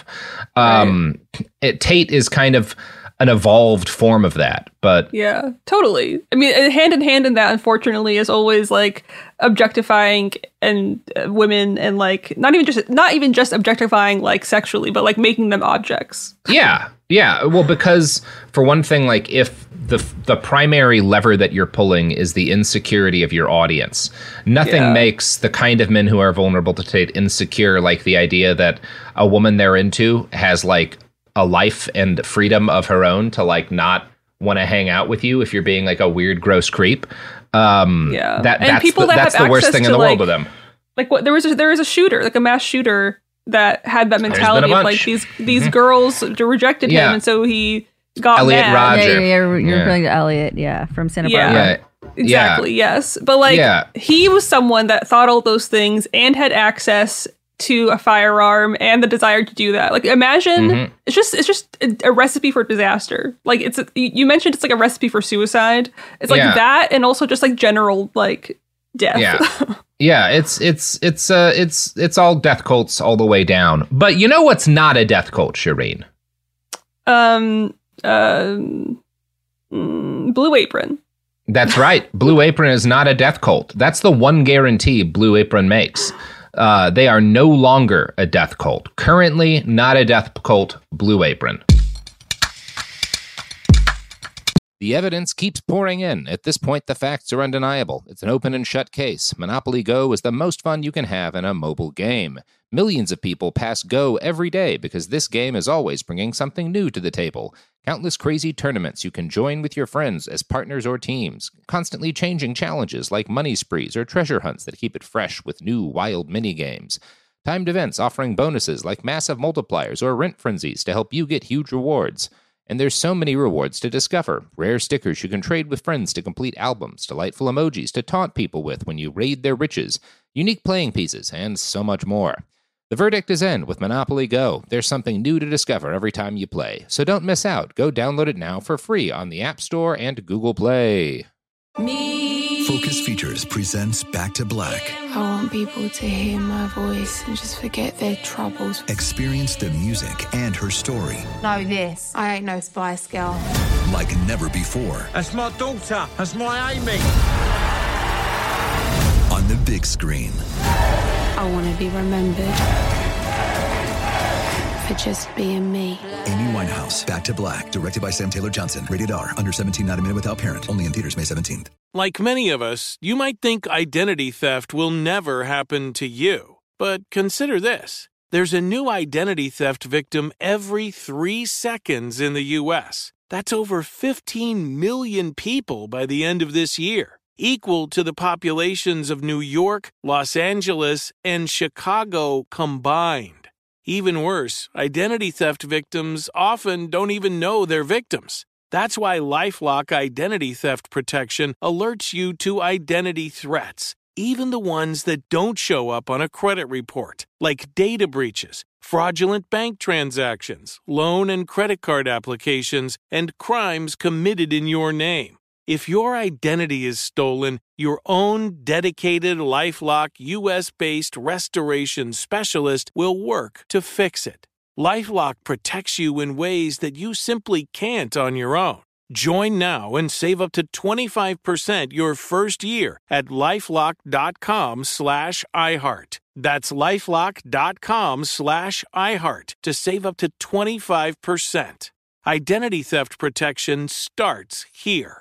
Um, right. it, Tate is kind of an evolved form of that, but yeah, totally. I mean, hand in hand in that, unfortunately, is always like objectifying and uh, women and like not even just not even just objectifying like sexually, but like making them objects. Yeah, yeah. Well, because for one thing, like if the the primary lever that you're pulling is the insecurity of your audience, nothing yeah. makes the kind of men who are vulnerable to Tate insecure like the idea that a woman they're into has like a life and freedom of her own to like not want to hang out with you if you're being like a weird, gross creep. Um, yeah, that and that's people the, that that's have the worst thing in the like, world with them. Like what there was, a, there was a shooter, like a mass shooter that had that mentality of like these these mm-hmm. girls rejected yeah. him, and so he got Elliot mad. Roger. Yeah, yeah, yeah, you're yeah. referring to Elliot, yeah, from Santa yeah. Barbara. Yeah. Exactly. Yeah. Yes, but like yeah. he was someone that thought all those things and had access to a firearm and the desire to do that. Like, imagine mm-hmm. it's just it's just a, a recipe for disaster. Like, it's a, you mentioned it's like a recipe for suicide. It's like yeah. that, and also just like general like death. Yeah, yeah. It's it's it's uh it's it's all death cults all the way down. But you know what's not a death cult, Shireen? Um. Um. Mm, Blue Apron. That's right. Blue Apron is not a death cult. That's the one guarantee Blue Apron makes. Uh, they are no longer a death cult. Currently, not a death cult, Blue Apron. The evidence keeps pouring in. At this point, the facts are undeniable. It's an open and shut case. Monopoly Go is the most fun you can have in a mobile game. Millions of people pass Go every day because this game is always bringing something new to the table. Countless crazy tournaments you can join with your friends as partners or teams. Constantly changing challenges like money sprees or treasure hunts that keep it fresh with new wild mini-games. Timed events offering bonuses like massive multipliers or rent frenzies to help you get huge rewards. And there's so many rewards to discover. Rare stickers you can trade with friends to complete albums, delightful emojis to taunt people with when you raid their riches, unique playing pieces, and so much more. The verdict is in with Monopoly Go. There's something new to discover every time you play. So don't miss out. Go download it now for free on the App Store and Google Play. Me. Focus Features presents Back to Black. I want people to hear my voice and just forget their troubles. Experience the music and her story. Know this. I ain't no Spice Girl. Like never before. That's my daughter. That's my Amy. On the big screen. I want to be remembered for just being me. Amy Winehouse, Back to Black, directed by Sam Taylor Johnson. Rated R, under seventeen, not a minute without parent. Only in theaters May seventeenth. Like many of us, you might think identity theft will never happen to you. But consider this. There's a new identity theft victim every three seconds in the U S. That's over fifteen million people by the end of this year, equal to the populations of New York, Los Angeles, and Chicago combined. Even worse, identity theft victims often don't even know they're victims. That's why LifeLock Identity Theft Protection alerts you to identity threats, even the ones that don't show up on a credit report, like data breaches, fraudulent bank transactions, loan and credit card applications, and crimes committed in your name. If your identity is stolen, your own dedicated LifeLock U S-based restoration specialist will work to fix it. LifeLock protects you in ways that you simply can't on your own. Join now and save up to twenty-five percent your first year at LifeLock.com slash iHeart. That's LifeLock.com slash iHeart to save up to twenty-five percent. Identity theft protection starts here.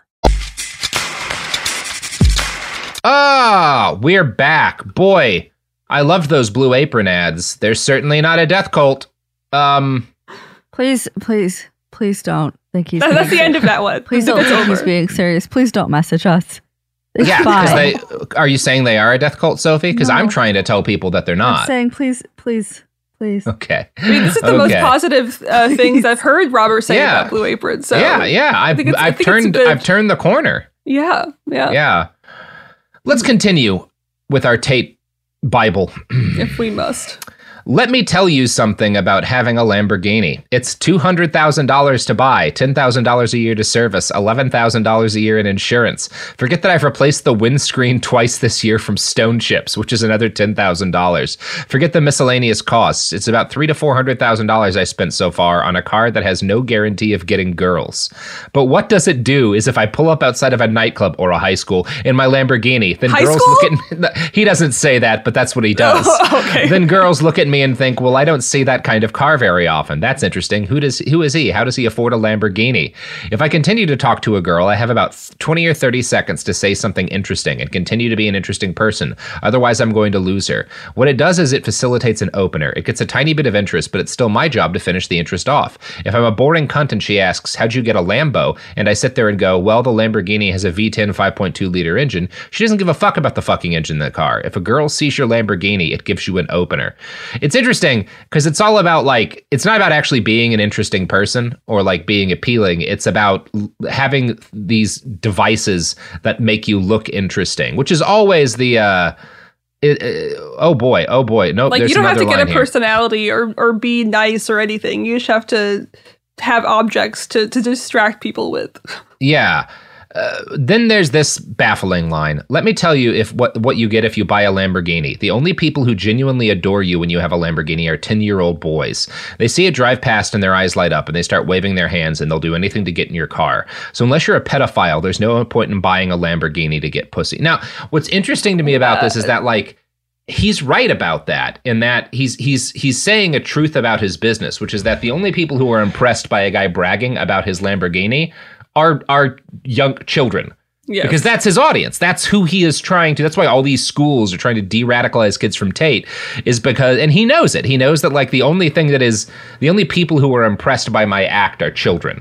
Ah, we're back. Boy, I loved those Blue Apron ads. They're certainly not a death cult. Um, please, please, please don't think he's. That, that's the end of that one. Please don't think he's being serious. Please don't message us. It's yeah, fine. because they are you saying they are a death cult, Sophie? Because No. I'm trying to tell people that they're not. I'm saying please, please, please. Okay. I mean, this is the Okay. most positive uh, things I've heard Robert say Yeah. about Blue Apron. So yeah, yeah. I've think it's- I I've think it's turned good. I've turned the corner. yeah, yeah, Yeah. Let's continue with our Tate Bible. if we must. Let me tell you something about having a Lamborghini. It's two hundred thousand dollars to buy, ten thousand dollars a year to service, eleven thousand dollars a year in insurance. Forget that I've replaced the windscreen twice this year from stone chips, which is another ten thousand dollars. Forget the miscellaneous costs. It's about three to four hundred thousand dollars I spent so far on a car that has no guarantee of getting girls. But what does it do is if I pull up outside of a nightclub or a high school in my Lamborghini, then High girls school? look at me. He doesn't say that, but that's what he does. Oh, okay. Then girls look at me and think, well, I don't see that kind of car very often. That's interesting. Who does who is he? How does he afford a Lamborghini? If I continue to talk to a girl, I have about twenty or thirty seconds to say something interesting and continue to be an interesting person. Otherwise, I'm going to lose her. What it does is it facilitates an opener. It gets a tiny bit of interest, but it's still my job to finish the interest off. If I'm a boring cunt and she asks, how'd you get a Lambo? And I sit there and go, well, the Lamborghini has a V ten five point two liter engine. She doesn't give a fuck about the fucking engine in the car. If a girl sees your Lamborghini, it gives you an opener. It's interesting because it's all about like, it's not about actually being an interesting person or like being appealing. It's about l- having these devices that make you look interesting, which is always the, uh, it, uh, oh boy, oh boy. No, Like there's you don't have to another get a line here. personality or or be nice or anything. You just have to have objects to to distract people with. Yeah. Uh, then there's this baffling line. Let me tell you if what what you get if you buy a Lamborghini. The only people who genuinely adore you when you have a Lamborghini are ten-year-old boys. They see it drive past and their eyes light up and they start waving their hands and they'll do anything to get in your car. So unless you're a pedophile, there's no point in buying a Lamborghini to get pussy. Now, what's interesting to me about this is that like he's right about that in that he's he's he's saying a truth about his business, which is that the only people who are impressed by a guy bragging about his Lamborghini are are young children. Yes. Because that's his audience. That's who he is trying to. That's why all these schools are trying to de-radicalize kids from Tate is because, and he knows it. He knows that like the only thing that is, the only people who are impressed by my act are children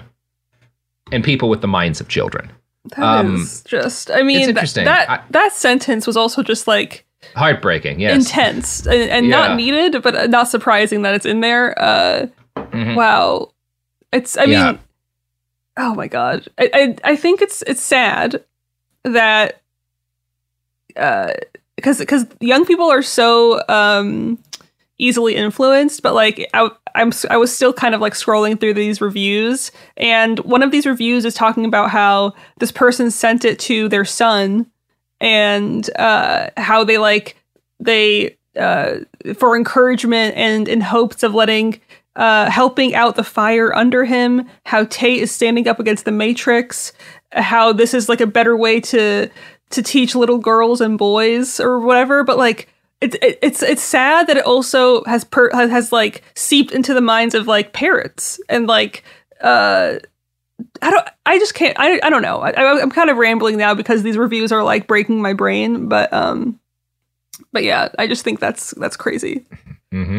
and people with the minds of children. That Um, is just, I mean, it's that interesting. that, I- that sentence was also just like Heartbreaking, yes. intense and, and Yeah. not needed, but not surprising that it's in there. Uh, Mhm. Wow. It's, I Yeah. mean, oh my God. I, I, I think it's, it's sad that, uh, because, because young people are so, um, easily influenced, but like I, I'm I was still kind of like scrolling through these reviews, and one of these reviews is talking about how this person sent it to their son, and uh, how they like they uh, for encouragement and in hopes of letting uh, helping out the fire under him. How Tate is standing up against the Matrix. How this is like a better way to to teach little girls and boys or whatever, but like. It's it's it's sad that it also has per, has, has like seeped into the minds of like parents and like uh I don't I just can't I I don't know I I'm kind of rambling now because these reviews are like breaking my brain, but um but yeah, I just think that's that's crazy. Mm-hmm.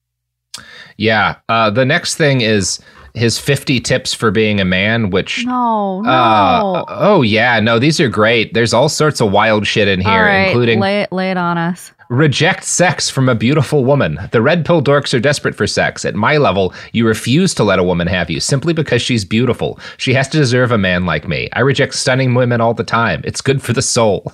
Yeah, uh, the next thing is his fifty tips for being a man, which no, no. Uh, oh yeah, no, these are great. There's all sorts of wild shit in here, all right, including lay it, lay it on us. Reject sex from a beautiful woman. The red pill dorks are desperate for sex. At my level, you refuse to let a woman have you simply because she's beautiful. She has to deserve a man like me. I reject stunning women all the time. It's good for the soul.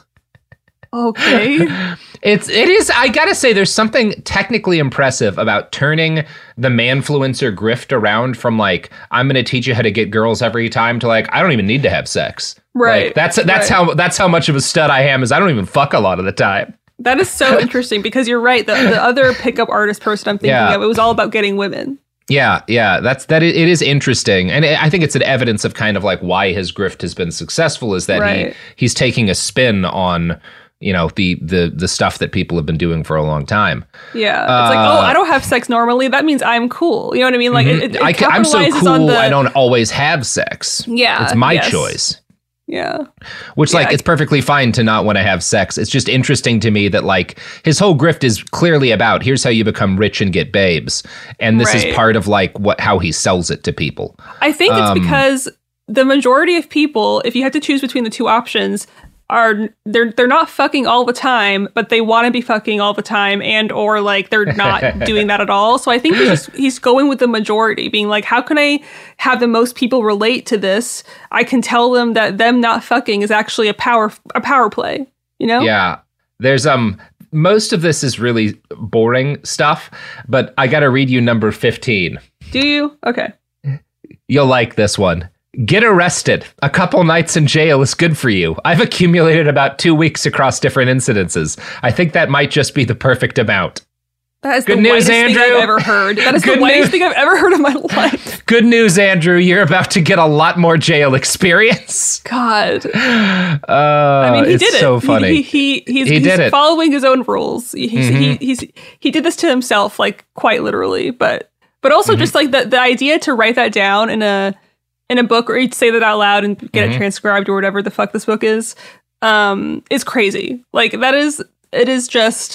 Okay. It's it is I gotta say there's something technically impressive about turning the manfluencer grift around from like I'm gonna teach you how to get girls every time to like I don't even need to have sex. Right. Like, that's that's right. how that's how much of a stud I am is I don't even fuck a lot of the time. That is so interesting because you're right. The, the other pickup artist person I'm thinking Yeah. of, it was all about getting women. Yeah, yeah, that's that. It is interesting, and I think it's an evidence of kind of like why his grift has been successful is that Right. he he's taking a spin on you know the the the stuff that people have been doing for a long time. Yeah, Uh, it's like oh, I don't have sex normally. That means I'm cool. You know what I mean? Like mhm. it, it I can, I'm so capitalizes cool. on the, I don't always have sex. Yeah, it's my yes. choice. Yeah. Which, Yeah, like, I- it's perfectly fine to not want to have sex. It's just interesting to me that, like, his whole grift is clearly about here's how you become rich and get babes. And this Right. is part of, like, what how he sells it to people. I think it's Um, because the majority of people, if you had to choose between the two options, are they're they're not fucking all the time, but they want to be fucking all the time, and or like they're not doing that at all. So I think he's just he's going with the majority, being like, how can I have the most people relate to this? I can tell them that them not fucking is actually a power a power play. You know? Yeah. There's um most of this is really boring stuff, but I got to read you number fifteen. Do you? Okay. You'll like this one. Get arrested. A couple nights in jail is good for you. I've accumulated about two weeks across different incidences. I think that might just be the perfect amount. That is Good the news, whitest thing Andrew. I've ever heard. That is Good the whitest news. thing I've ever heard in my life. Good news, Andrew. You're about to get a lot more jail experience. God. Uh, I mean, he it's did it. so funny. He he, he he's, He he's did it. following his own rules. He's, Mhm. he he's he did this to himself, like quite literally. But but also Mhm. just like the the idea to write that down in a in a book or you'd say that out loud and get Mhm. it transcribed or whatever the fuck this book is, um, is crazy. Like that is it is just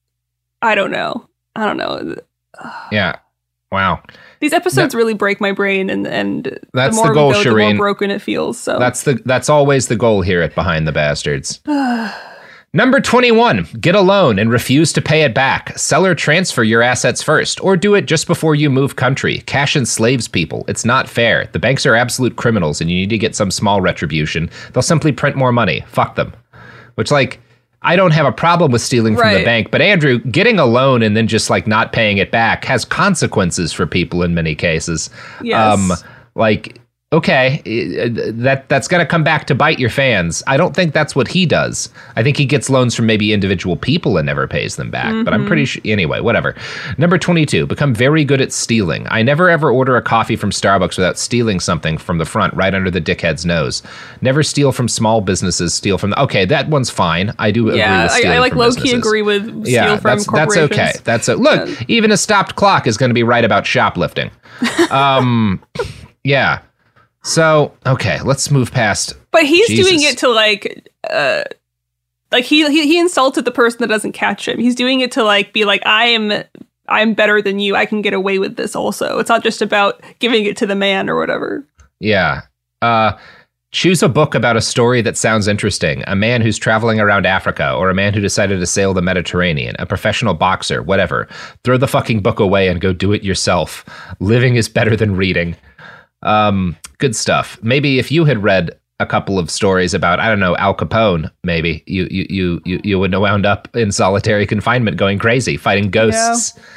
I don't know. I don't know. Yeah. Wow. These episodes really break my brain, and and That's the more the goal, we go, the Shireen. more broken it feels. So That's the that's always the goal here at Behind the Bastards. Number twenty-one, get a loan and refuse to pay it back. Sell or transfer your assets first, or do it just before you move country. Cash enslaves people. It's not fair. The banks are absolute criminals, and you need to get some small retribution. They'll simply print more money. Fuck them. Which, like, I don't have a problem with stealing from the Right. bank, but Andrew, getting a loan and then just, like, not paying it back has consequences for people in many cases. Yes. Like, okay, uh, that that's going to come back to bite your fans. I don't think that's what he does. I think he gets loans from maybe individual people and never pays them back. But I'm Mhm. pretty sure. Anyway, whatever. Number twenty-two, become very good at stealing. I never ever order a coffee from Starbucks without stealing something from the front right under the dickhead's nose. Never steal from small businesses. Steal from. The, okay, that one's fine. I do agree yeah, with I, stealing I like from low key businesses. agree with steal Yeah, from that's, that's corporations. okay. That's a, look. Even a stopped clock is going to be right about shoplifting. Um, yeah. So, okay, let's move past. But he's Jesus. doing it to like, uh, like he, he he insulted the person that doesn't catch him. He's doing it to like be like, I am I'm better than you. I can get away with this. Also, it's not just about giving it to the man or whatever. Yeah. Uh, choose a book about a story that sounds interesting. A man who's traveling around Africa, or a man who decided to sail the Mediterranean, a professional boxer, whatever. Throw the fucking book away and go do it yourself. Living is better than reading. Um, good stuff. Maybe if you had read a couple of stories about, I don't know, Al Capone, maybe you you you you, you would have wound up in solitary confinement going crazy, fighting ghosts.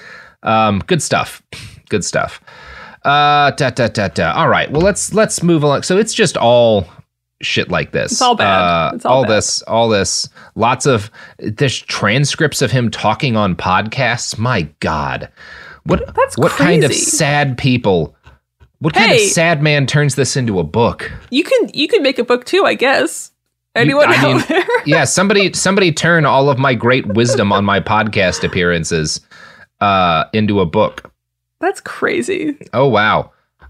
Um, good stuff. Good stuff. Uh, da, da, da, da. All right. Well, let's let's move along. So it's just all shit like this. It's all bad. Uh, it's all, all bad. this, all this. Lots of there's transcripts of him talking on podcasts. My God, what That's what crazy. kind of sad people? What kind Hey. of sad man turns this into a book? You can you can make a book too, I guess. Anyone You- I out mean, there? Yeah, somebody somebody turn all of my great wisdom on my podcast appearances uh, into a book. That's crazy. Oh wow.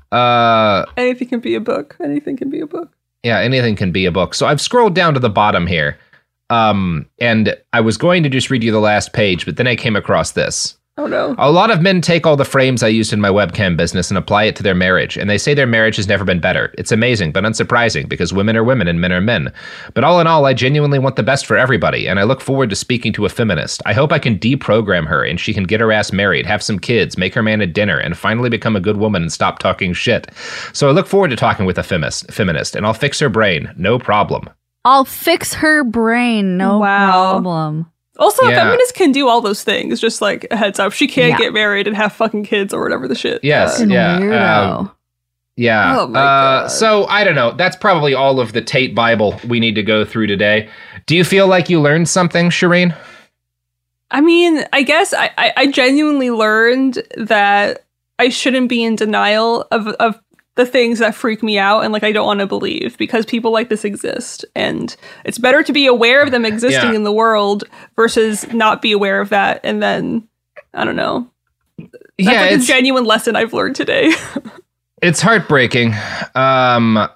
Uh, Anything can be a book. Anything can be a book. yeah, anything can be a book. So I've scrolled down to the bottom here. Um, and I was going to just read you the last page, but then I came across this. Oh no. A lot of men take all the frames I used in my webcam business and apply it to their marriage, and they say their marriage has never been better. It's amazing, but unsurprising, because women are women and men are men. But all in all, I genuinely want the best for everybody, and I look forward to speaking to a feminist. I hope I can deprogram her, and she can get her ass married, have some kids, make her man a dinner, and finally become a good woman and stop talking shit. So I look forward to talking with a feminist, feminist, and I'll fix her brain, no problem. I'll fix her brain. No Wow. problem. Also, Yeah. feminists can do all those things. Just like a heads up, she can't Yeah. get married and have fucking kids or whatever the shit. Yes, Uh, Fucking yeah. weirdo. um, Yeah. Oh my uh, God. So I don't know. That's probably all of the Tate Bible we need to go through today. Do you feel like you learned something, Shireen? I mean, I guess I, I, I genuinely learned that I shouldn't be in denial of of the things that freak me out and like I don't want to believe, because people like this exist, and it's better to be aware of them existing Yeah. in the world versus not be aware of that. And then I don't know. That's yeah, like a it's genuine lesson I've learned today. it's heartbreaking. Um,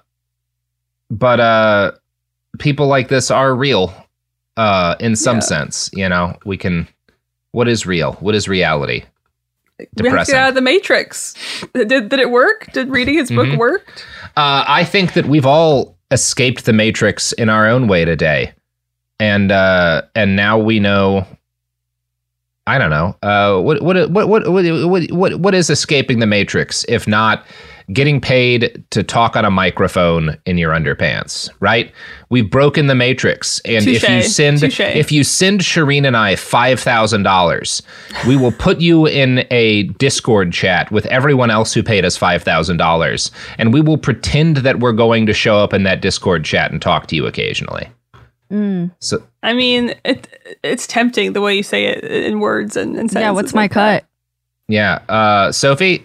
but uh, people like this are real. Uh, in some Yeah. sense, you know, we can. What is real? What is reality? We have to Depressing. get out of the Matrix. Did did it work? Did reading his book Mhm. work? Uh, I think that we've all escaped the Matrix in our own way today, and uh, and now we know. I don't know. Uh, what what what what what what what is escaping the Matrix if not getting paid to talk on a microphone in your underpants? Right? We've broken the Matrix, and if you Touche. send Touche. if you send Shireen and I five thousand dollars, we will put you in a Discord chat with everyone else who paid us five thousand dollars, and we will pretend that we're going to show up in that Discord chat and talk to you occasionally. Mm. So I mean, it it's tempting the way you say it in words and, and sentences. Yeah, what's my like that. cut? yeah, uh, Sophie,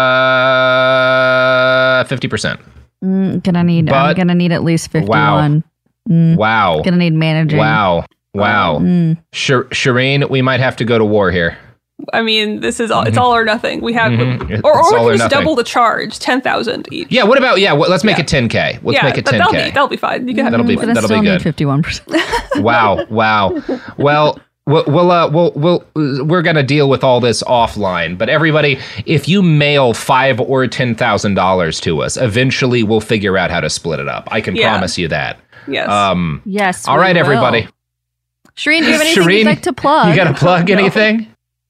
uh, fifty percent. Mm, gonna need. I'm But- gonna need at least fifty-one. Mm, Wow. Gonna need managing. Wow. Wow. Mm. Shir- Shireen, we might have to go to war here. I mean, this is all. It's all or nothing. We have, Mhm. It's or, or all we or can just nothing. double the charge, ten thousand each. Yeah, what about, yeah, well, let's make Yeah. it ten K. Let's yeah, make it that- ten that'll K. be that'll be fine. You can have That'll be- it. Gonna that'll still be need good. fifty-one percent. Wow, wow. Well, we'll we'll, uh, we'll we'll we're gonna deal with all this offline. But everybody, if you mail five or ten thousand dollars to us, eventually we'll figure out how to split it up. I can Yeah. promise you that. Yes. Um. Yes. All we right, will. everybody. Shireen, do you have anything Shireen, you'd like to plug? You got to plug No. anything?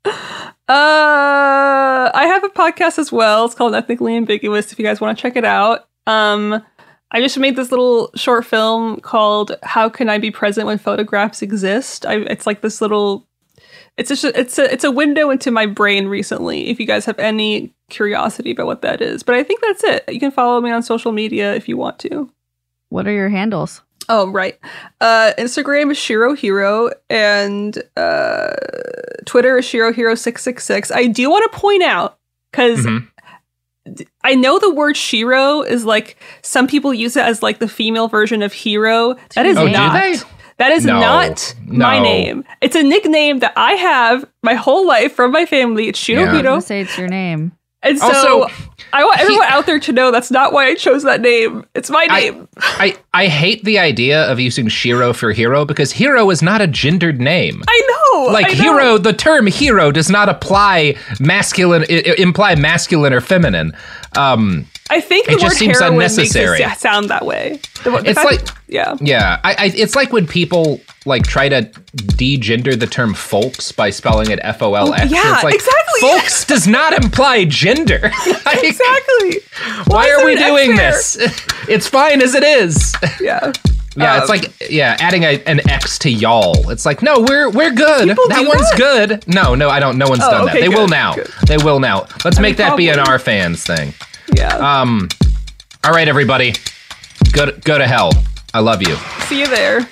Uh, I have a podcast as well. It's called Ethnically Ambiguous. If you guys want to check it out, um, I just made this little short film called "How Can I Be Present When Photographs Exist?" I, it's like this little. It's just it's a it's a window into my brain recently. If you guys have any curiosity about what that is, but I think that's it. You can follow me on social media if you want to. What are your handles? Oh, right. Uh, Instagram is Shiro Hero, and uh, Twitter is Shiro Hero six six six. I do want to point out, because Mhm. I know the word Shiro is like, some people use it as like the female version of hero. That is Oh, do not. they? That is No. not my No. name. It's a nickname that I have my whole life from my family. It's Shiro Yeah. I'm Hiro. gonna say it's your name. And so Also, I want everyone out there to know that's not why I chose that name. It's my I- name. I, I hate the idea of using Shiro for hero because hero is not a gendered name. I know. Like I know. hero, the term hero does not apply masculine, i- i- imply masculine or feminine. Um, I think It the just word seems heroin unnecessary. makes it sound that way. The, the It's fact- like- yeah. yeah, I, I, it's like when people like try to de-gender the term folks by spelling it F O L X. Oh, yeah, it's like, exactly. Folks does not imply gender. Like, Exactly. Why is are there we an X doing there? this? It's fine as it is. Yeah. Yeah, it's like yeah, adding a, an X to y'all. It's like no, we're we're good. People That do one's that? good. No, no, I don't. No one's Oh, done okay, that. They good, will now. good. They will now. Let's I make mean, that be an probably. our fans thing. Yeah. Um. All right, everybody. Go to, go to hell. I love you. See you there.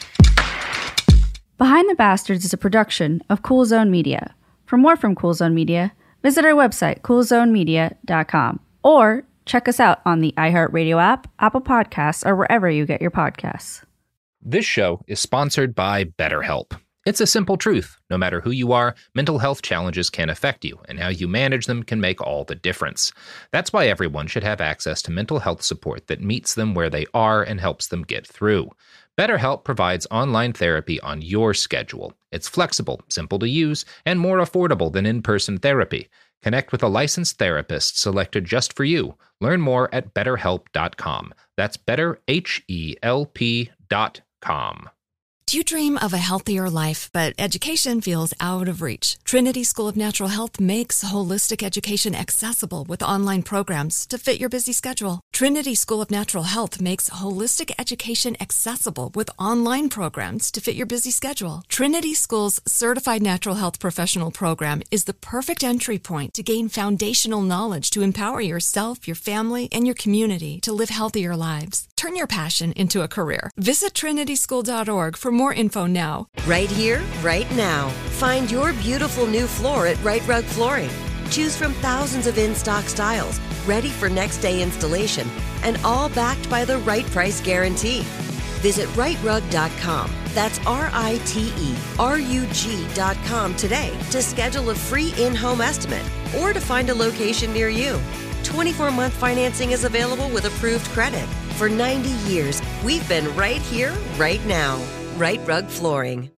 Behind the Bastards is a production of Cool Zone Media. For more from Cool Zone Media, visit our website, cool zone media dot com, or check us out on the iHeartRadio app, Apple Podcasts, or wherever you get your podcasts. This show is sponsored by BetterHelp. It's a simple truth. No matter who you are, mental health challenges can affect you, and how you manage them can make all the difference. That's why everyone should have access to mental health support that meets them where they are and helps them get through. BetterHelp provides online therapy on your schedule. It's flexible, simple to use, and more affordable than in-person therapy. Connect with a licensed therapist selected just for you. Learn more at better help dot com. That's better help dot com. Do you dream of a healthier life, but education feels out of reach? Trinity School of Natural Health makes holistic education accessible with online programs to fit your busy schedule. Trinity School of Natural Health makes holistic education accessible with online programs to fit your busy schedule. Trinity School's Certified Natural Health Professional Program is the perfect entry point to gain foundational knowledge to empower yourself, your family, and your community to live healthier lives. Turn your passion into a career. Visit trinity school dot org for more info now. Right here, right now. Find your beautiful new floor at Right Rug Flooring. Choose from thousands of in-stock styles, ready for next day installation, and all backed by the right price guarantee. Visit right rug dot com. That's R I T E R U G dot com today to schedule a free in-home estimate or to find a location near you. twenty-four month financing is available with approved credit. For ninety years, we've been right here, right now. Right Rug Flooring.